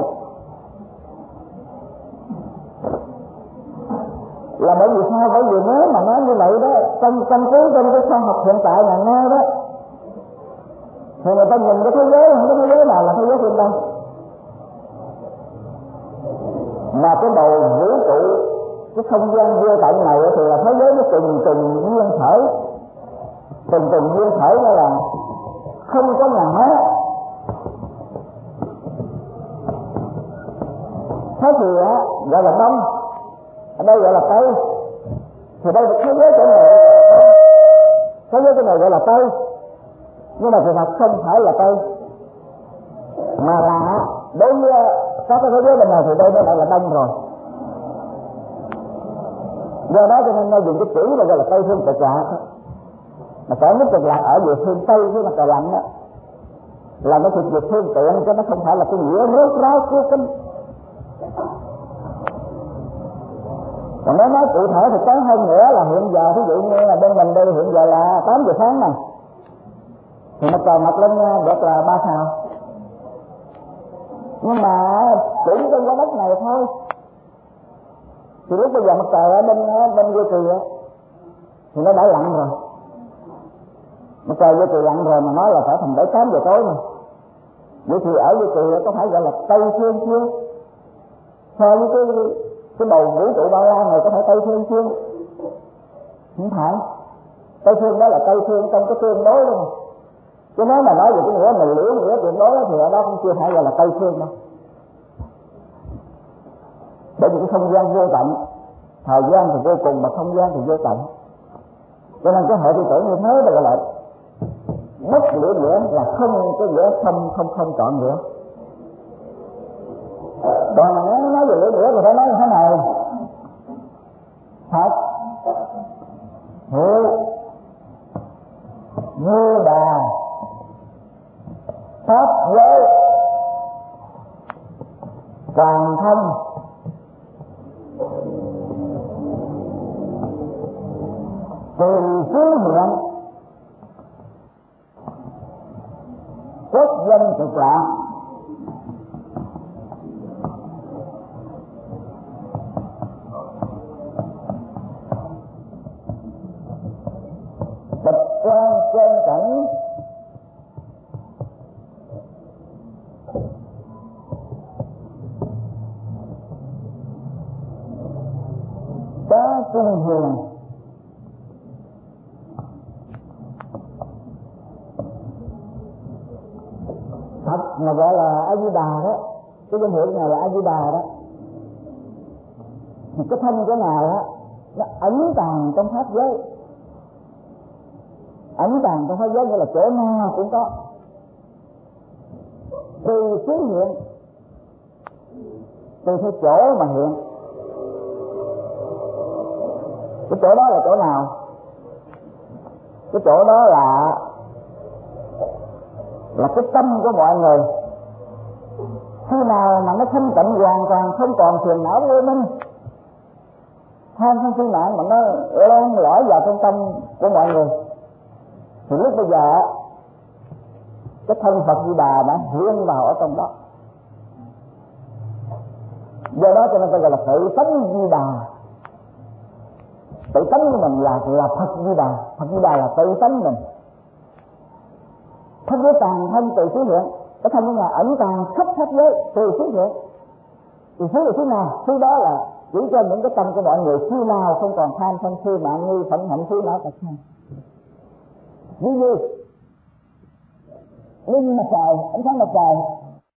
Speaker 1: Là bởi vì sao? Bởi vì nếu mà nói như vậy đó, trong căn cứ trong cái khoa học hiện tại ngày nay đó, thì người ta nhìn cái thế giới, không có thế giới nào là thế giới phương Tây, mà cái đầu vũ trụ, cái không gian vô tận này thì là thế giới nó từng từng duyên khởi, từng từng duyên khởi, đó là không có nhà máy. Thế thì á gọi là đông, ở đây gọi là Tây, thì đây là thế giới chỗ này, thế giới chỗ này gọi là Tây, nhưng mà sự thật không phải là Tây, mà là đối với các cái thế giới bên này thì đây nó lại là Đông rồi. Do đó cho nên nó dùng cái chữ là gọi là Tây Phương Cực Lạc. Mà cõi nước Cực Lạc ở về phương Tây với mặt trời lặn đó, là nó thuộc về phương tiện, chứ nó không phải là cái nghĩa rốt ráo của kinh. Còn nếu nói cụ thể thì có hơn nữa là hiện giờ, ví dụ như là bên mình đây hiện giờ là tám giờ sáng này, thì mặt trời mọc lên được là ba sao. Nhưng mà cũng trên cái đất này thôi, thì lúc bây giờ mặt trời ở bên bên vô kỳ thì nó đã lặn rồi. Mặt trời vô kỳ lặn rồi mà nói là phải thành bảy tám giờ tối mà. Vậy thì ở vô kỳ có phải gọi là Tây Phương chưa? So với cái cái bầu vũ trụ bao la này có phải Tây Phương chưa? Không phải. Tây Phương đó là Tây Phương trong cái tương đối luôn. Chứ nếu mà nói về cái nghĩa mình liễu nghĩa tương đối thì ở đó cũng chưa phải gọi là Tây Phương đâu. Bởi vì cái không gian vô tận, thời gian thì vô cùng mà không gian thì vô tận, cho nên cái hệ tư tưởng như thế là gọi là mất liễu nghĩa, là không cái nghĩa không không không chọn nghĩa. Còn mà nếu nói về liễu nghĩa thì phải nói như thế này: Phật hiệu Như Đà từ xứ hiện quốc dân cực lạc, bạch quan trên cảnh có trung hiền thật mà gọi là A Di Đà đó, cái danh hiệu này là A Di Đà đó. Thì cái thân của ngài đó nó ẩn tàng trong pháp giới, ẩn tàng trong pháp giới nghĩa là chỗ nào cũng có, từ xứ hiện, từ theo chỗ mà hiện. Cái chỗ đó là chỗ nào? Cái chỗ đó là là cái tâm của mọi người. Khi nào mà nó thanh tịnh hoàn toàn, không còn phiền não vô minh, tham sân si mạng mà nó len lỏi vào trong tâm của mọi người, thì lúc bây giờ cái thân Phật Di Đà đã hiện vào ở trong đó. Do đó cho nên ta gọi là tự tánh Di Đà. Tự tánh của mình là là Phật Di Đà, Phật Di Đà là tự tánh mình. Pháp giới tàn thân từ xứ hiện, cái thân của ngài ẩn tàng khắp pháp giới từ xứ hiện. Thì xứ là xứ nào? Xứ đó là chỉ cho những cái tâm của mọi người xứ nào không còn tham sân si mạng nghi phẫn hận xứ nào cả không. Như như như mặt trời, ánh sáng mặt trời